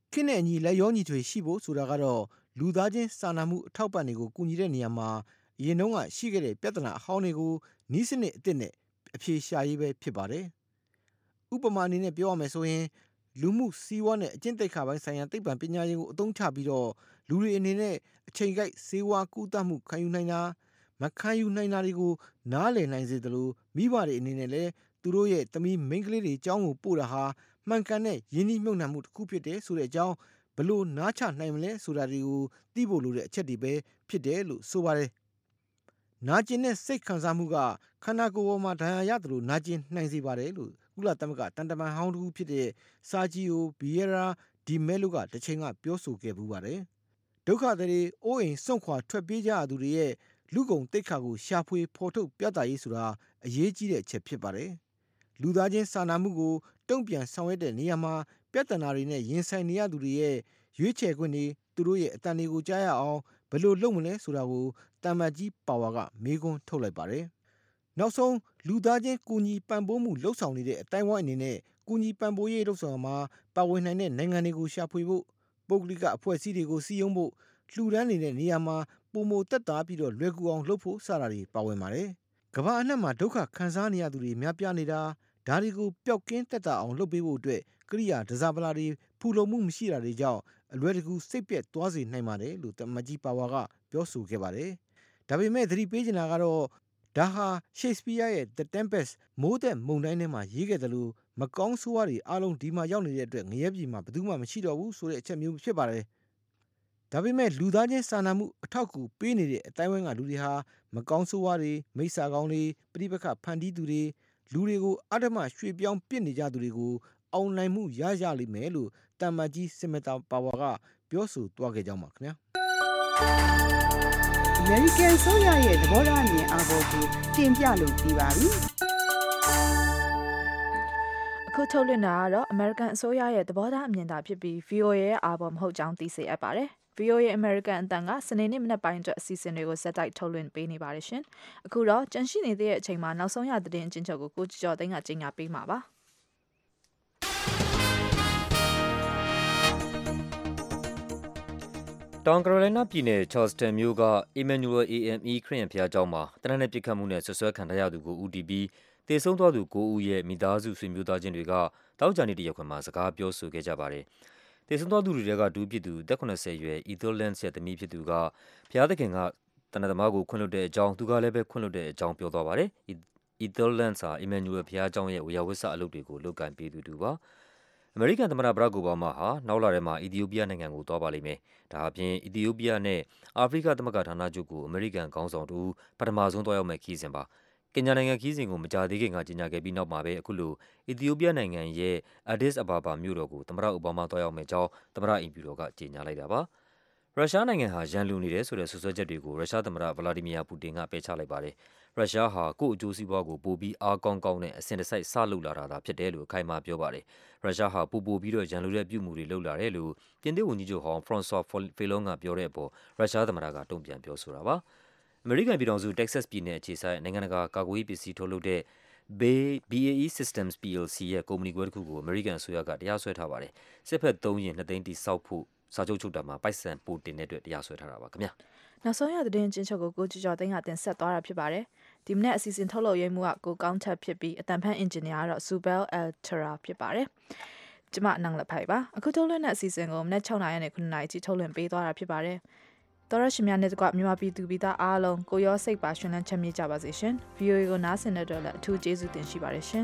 ခင်းနဲ့အညီလက်ရောညီထွေရှိဖို့ဆိုတာကတော့လူသားချင်းစာနာမှုအထောက်ပံ့တွေကိုကူညီတဲ့နေရာမှာအရင်တုန်းကရှိခဲ့တဲ့ပြဿနာအဟောင်းတွေကိုနီးစနစ်အသစ်နဲ့အဖြေရှာရေးပဲဖြစ်ပါတယ်။ဥပမာအနေနဲ့ပြောရမယ်ဆိုရင်လူမှုစီးပွားနဲ့အကျင့်သိက္ခာပိုင်းဆိုင်ရာသိပ္ပံပညာရေးကိုအသုံးချပြီးတော့လူတွေအနေနဲ့အချိန်ကိုက်စေဝါကူးတတ်မှုခံယူနိုင်တာမခံယူနိုင်တာတွေကိုနားလည်နိုင်စေသလိုမိဘတွေအနေနဲ့လည်းသူတို့ရဲ့သမီးမိန်းကလေးတွေအကြောင်းကိုပို့တာဟာမှန်ကန်တဲ့ယဉ်ကျေးမြုပ်နှံမှုတစ်ခုဖြစ်တယ်ဆိုတဲ့အကြောင်းဘလို့နားချနိုင်မလဲဆိုတာတွေကိုသိဖို့လိုတဲ့အချက်တွေပဲဖြစ်တယ်လို့ဆိုပါတယ်။နာကျင်တဲ့စိတ်ခံစားမှုကခန္ဓာကိုယ်ပေါ်မှာဒဏ်ရာရတယ်လို့နာကျင်နိုင်စေပါတယ်လို့ကုလသမဂ္ဂတန်တမန်ဟောင်းတစ်ခုဖြစ်တဲ့စာဂျီယိုဘီယရာဒီမဲလိုကတစ်ချိန်ကပြောဆိုခဲ့ပူပါတယ်။ဒုက္ခတွေအိုးအိမ်စွန့်ခွာထွက်ပြေးကြရသူတွေရဲ့လူကုန်တိတ်ခါကိုရှာဖွေဖော်ထုတ်ပြသရေးဆိုတာအရေးကြီးတဲ့အချက်ဖြစ်ပါတယ်။လူသားချင်းစာနာမှုကိုတုံ့ပြန်ဆောင်ရွက်တဲ့နေရာမှာပြဿနာတွေနဲ့ရင်ဆိုင်နေရသူတွေရဲ့ရွေးချယ်ခွင့်တွေသူတို့ရဲ့အတန်တွေကိုကြားရအောင်ဘယ်လိုလုပ်မလဲဆိုတာကိုတမ္မကြီးပါဝါကမေးခွန်းထုတ်လိုက်ပါတယ်။နောက်ဆုံးလူသားချင်းကူညီပံ့ပိုးမှုလှုပ်ဆောင်နေတဲ့အတိုင်းဝိုင်းအနေနဲ့ကူညီပံ့ပိုးရေးလှုပ်ဆောင်မှာပါဝင်နိုင်တဲ့နိုင်ငံတွေကိုရှာဖွေဖို့ပုဂ္ဂလိကအဖွဲ့အစည်းတွေကိုစီယုံဖို့လှူဒန်းနေတဲ့နေရာမှာပုံမတက်တာပြီးတော့လွယ်ကူအောင်လုပ်ဖို့စတာတွေပါဝင်ပါတယ်။ကမ္ဘာအနှံ့မှာဒုက္ခခံစားနေရသူတွေများပြားနေတာဒါတွေကိုပျောက်ကင်းတက်တာအောင်လုပ်ပေးဖို့အတွက်ကိရိယာဒဇာပလာတွေဖူလုံမှုမရှိတာတွေကြောင့်အလွယ်တကူစိတ်ပြက်သွားစေနိုင်ပါတယ်လို့တမန်ကြီးပါဝါကပြောဆိုခဲ့ပါတယ်။ဒါပေမဲ့သတိပေးချင်တာကတော့ဒါဟာရှေ့စပီးယားရဲ့ The Tempest မိုးသက်မုန်တိုင်းထဲမှာရေးခဲ့တယ်လို့မကောင်းဆိုးဝါးတွေအားလုံးဒီမှာရောက်နေတဲ့အတွက်ငရဲပြည်မှာဘယ်သူမှမရှိတော့ဘူးဆိုတဲ့အချက်မျိုးဖြစ်ပါတယ်။ဒါပေမဲ့လူသားချင်းစာနာမှုအထောက်အကူပေးနေတဲ့အတိုင်းဝိုင်းကလူတွေဟာမကောင်းဆိုးဝါးတွေမိစ္ဆာကောင်းတွေပြိပခဖန်တီးသူတွေလူတွေကိုအဓမ္မရွှေ့ပြောင်းပစ်နေကြသူတွေကိုအောင်နိုင်မှုရရလိမ့်မယ်လို့တမ္မကြီးစမတာပါဝါကပြောဆိုသွားခဲ့ကြောင်းပါခင်ဗျာ။ American ဆိုရရဲ့သဘောထားအမြင်အာဘော်ကိုတင်ပြလို့ပြီးပါပြီ။အခုထုတ်လွှင့်တာကတော့ American အစိုးရရဲ့သဘောထားအမြင်သာဖြစ်ပြီး ဗွီအိုအေ ရဲ့အာဘော်မဟုတ်ကြောင်းသိစေအပ်ပါတယ်။ ဗွီအိုအေ American အတန်ကစနေနေ့မနက်ပိုင်းအတွက်အစီအစဉ်တွေကိုဆက်တိုက်ထုတ်လွှင့်ပေးနေပါတယ်ရှင်။အခုတော့ကြန့်ရှိနေတဲ့အချိန်မှာနောက်ဆုံးရသတင်းအချင်းချုပ်ကိုကိုကျော်သိန်းကကြီးညာပေးမှာပါ။တောင်ကရိုလိုင်းနာပြည်နယ်ချာ့လ်စတန်မြို့က Emmanuel အေ အမ် အီ ခရစ်ယာန်ဘုရားကျောင်းမှာတနက်နေ့ပစ်ခတ်မှုနဲ့ဆွဆွဲခံထားရသူကိုဦးတည်ပြီးသေဆုံးသွားသူကိုဦးရဲ့မိသားစုဆွေမျိုးသားချင်းတွေကတောက်ကြနေတရက်ခွင်မှာစကားပြောဆိုခဲ့ကြပါတယ်။သေဆုံးသွားသူတွေကဒူးဖြစ်သူတက်ခုနှစ်ဆယ်ရွယ် Ethel Lance ရဲ့သမီးဖြစ်သူကဘုရားသခင်ကတနတ်သမားကိုခွင့်လွှတ်တဲ့အကြောင်းသူကလည်းပဲခွင့်လွှတ်တဲ့အကြောင်းပြောသွားပါတယ်။ Ethel Lance ဟာ Emmanuel ဘုရားကျောင်းရဲ့ဝေယဝစ္စအလုပ်တွေကိုလုပ်ကိုင်ပေးသူတူပါ။အမေရိကန်သမ္မတဘရက်အိုဘားမားဟာနောက်လထဲမှာအီသီယိုးပီးယားနိုင်ငံကိုသွားပါလိမ့်မယ်။ဒါအပြင်အီသီယိုးပီးယားနဲ့အာဖရိကသမဂ္ဂဌာနချုပ်ကိုအမေရိကန်ခေါင်းဆောင်တူပထမဆုံးသွားရောက်မဲ့ခီးစဉ်ပါ။ကင်ညာနိုင်ငံခီးစဉ်ကိုမကြာသေးခင်ကကြေညာခဲ့ပြီးနောက်မှာပဲအခုလိုအီသီယိုးပီးယားနိုင်ငံရဲ့ Addis Ababa မြို့တော်ကိုသမ္မတအိုဘားမားသွားရောက်မဲ့ကြောင်းသမ္မတအိမ်ဖြူတော်ကကြေညာလိုက်တာပါ။ရုရှားနိုင်ငံဟာရန်လူနေတယ်ဆိုတဲ့ဆွဆွဲချက်တွေကိုရုရှားသမ္မတဗလာဒီမီယာပူတင်ကပယ်ချလိုက်ပါတယ်။ရုရှားဟာကိုယ့်အကျိုးစီးပွားကိုပိုပြီးအားကောင်းကောင်းနဲ့အစဉ်တစိုက်ဆလုပ်လာတာသာဖြစ်တယ်လို့အခိုင်အမာပြောပါတယ်။ရုရှားဟာပိုပိုပြီးတော့ရန်လိုတဲ့ပြုမှုတွေလုပ်လာတယ်လို့ပြင်သစ်ဝန်ကြီးချုပ်ဟောင်းဖရန်ဆွာဖီလွန်းကပြောတဲ့အပေါ်ရုရှားသမ္မတကတုံ့ပြန်ပြောဆိုတာပါ။အမေရိကန်ပြည်ထောင်စုတက္ကဆက်ပြည်နယ်အခြေစိုက်နိုင်ငံတကာကာကွယ်ရေးပစ္စည်းထုတ်လုပ်တဲ့ ဘီအေအီ Systems ပီ အယ်လ် စီ ရဲ့ကုမ္ပဏီခွဲတစ်ခုကိုအမေရိကန်အစိုးရကတရားစွဲထားပါတယ်။စစ်ဖက်သုံးရင်နှစ်သိန်းတိစောက်ဖို့စာချုပ်ချုပ်တာမှာပိုက်ဆံပိုတင်တဲ့အတွက်တရားစွဲထားတာပါခင်ဗျာနောက်ဆုံးရသတင်းချင်းချုပ်ကိုကိုကျော်သိန်းကတင်ဆက်သွားတာဖြစ်ပါတယ်ဒီမနေ့အစီအစဉ်ထုတ်လုပ်ရေးမှုကကိုကောင်းထက်ဖြစ်ပြီးအတန်ဖန်အင်ဂျင်နီယာကတော့ Zubel Altera ဖြစ်ပါတယ်ကျမနန်းလက်ဖိုက်ပါအခုထုတ်လွှင့်တဲ့အစီအစဉ်ကိုမနေ့၆နာရီနဲ့ခုနှစ်နာရီအထိထုတ်လွှင့်ပေးသွားတာဖြစ်ပါတယ်တော်ရရှိများနဲ့တကွမြန်မာပြည်သူပြည်သားအားလုံးကိုရောစိတ်ပါရှင်လန်းချမ်းမြေ့ကြပါစေရှင် ဗီအိုအေ ကိုနားဆင်တဲ့အတွက်လည်းအထူးကျေးဇူးတင်ရှိပါတယ်ရှင်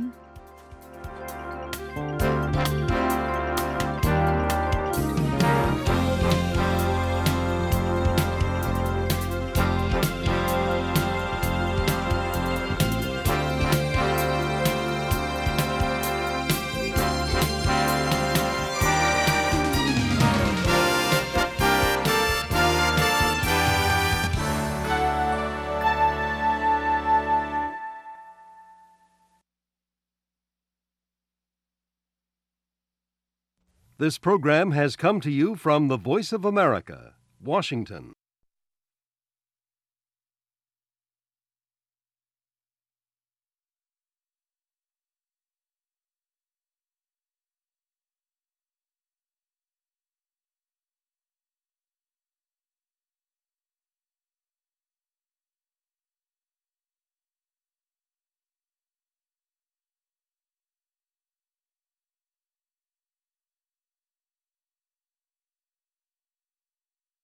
This program has come to you from the Voice of America, Washington.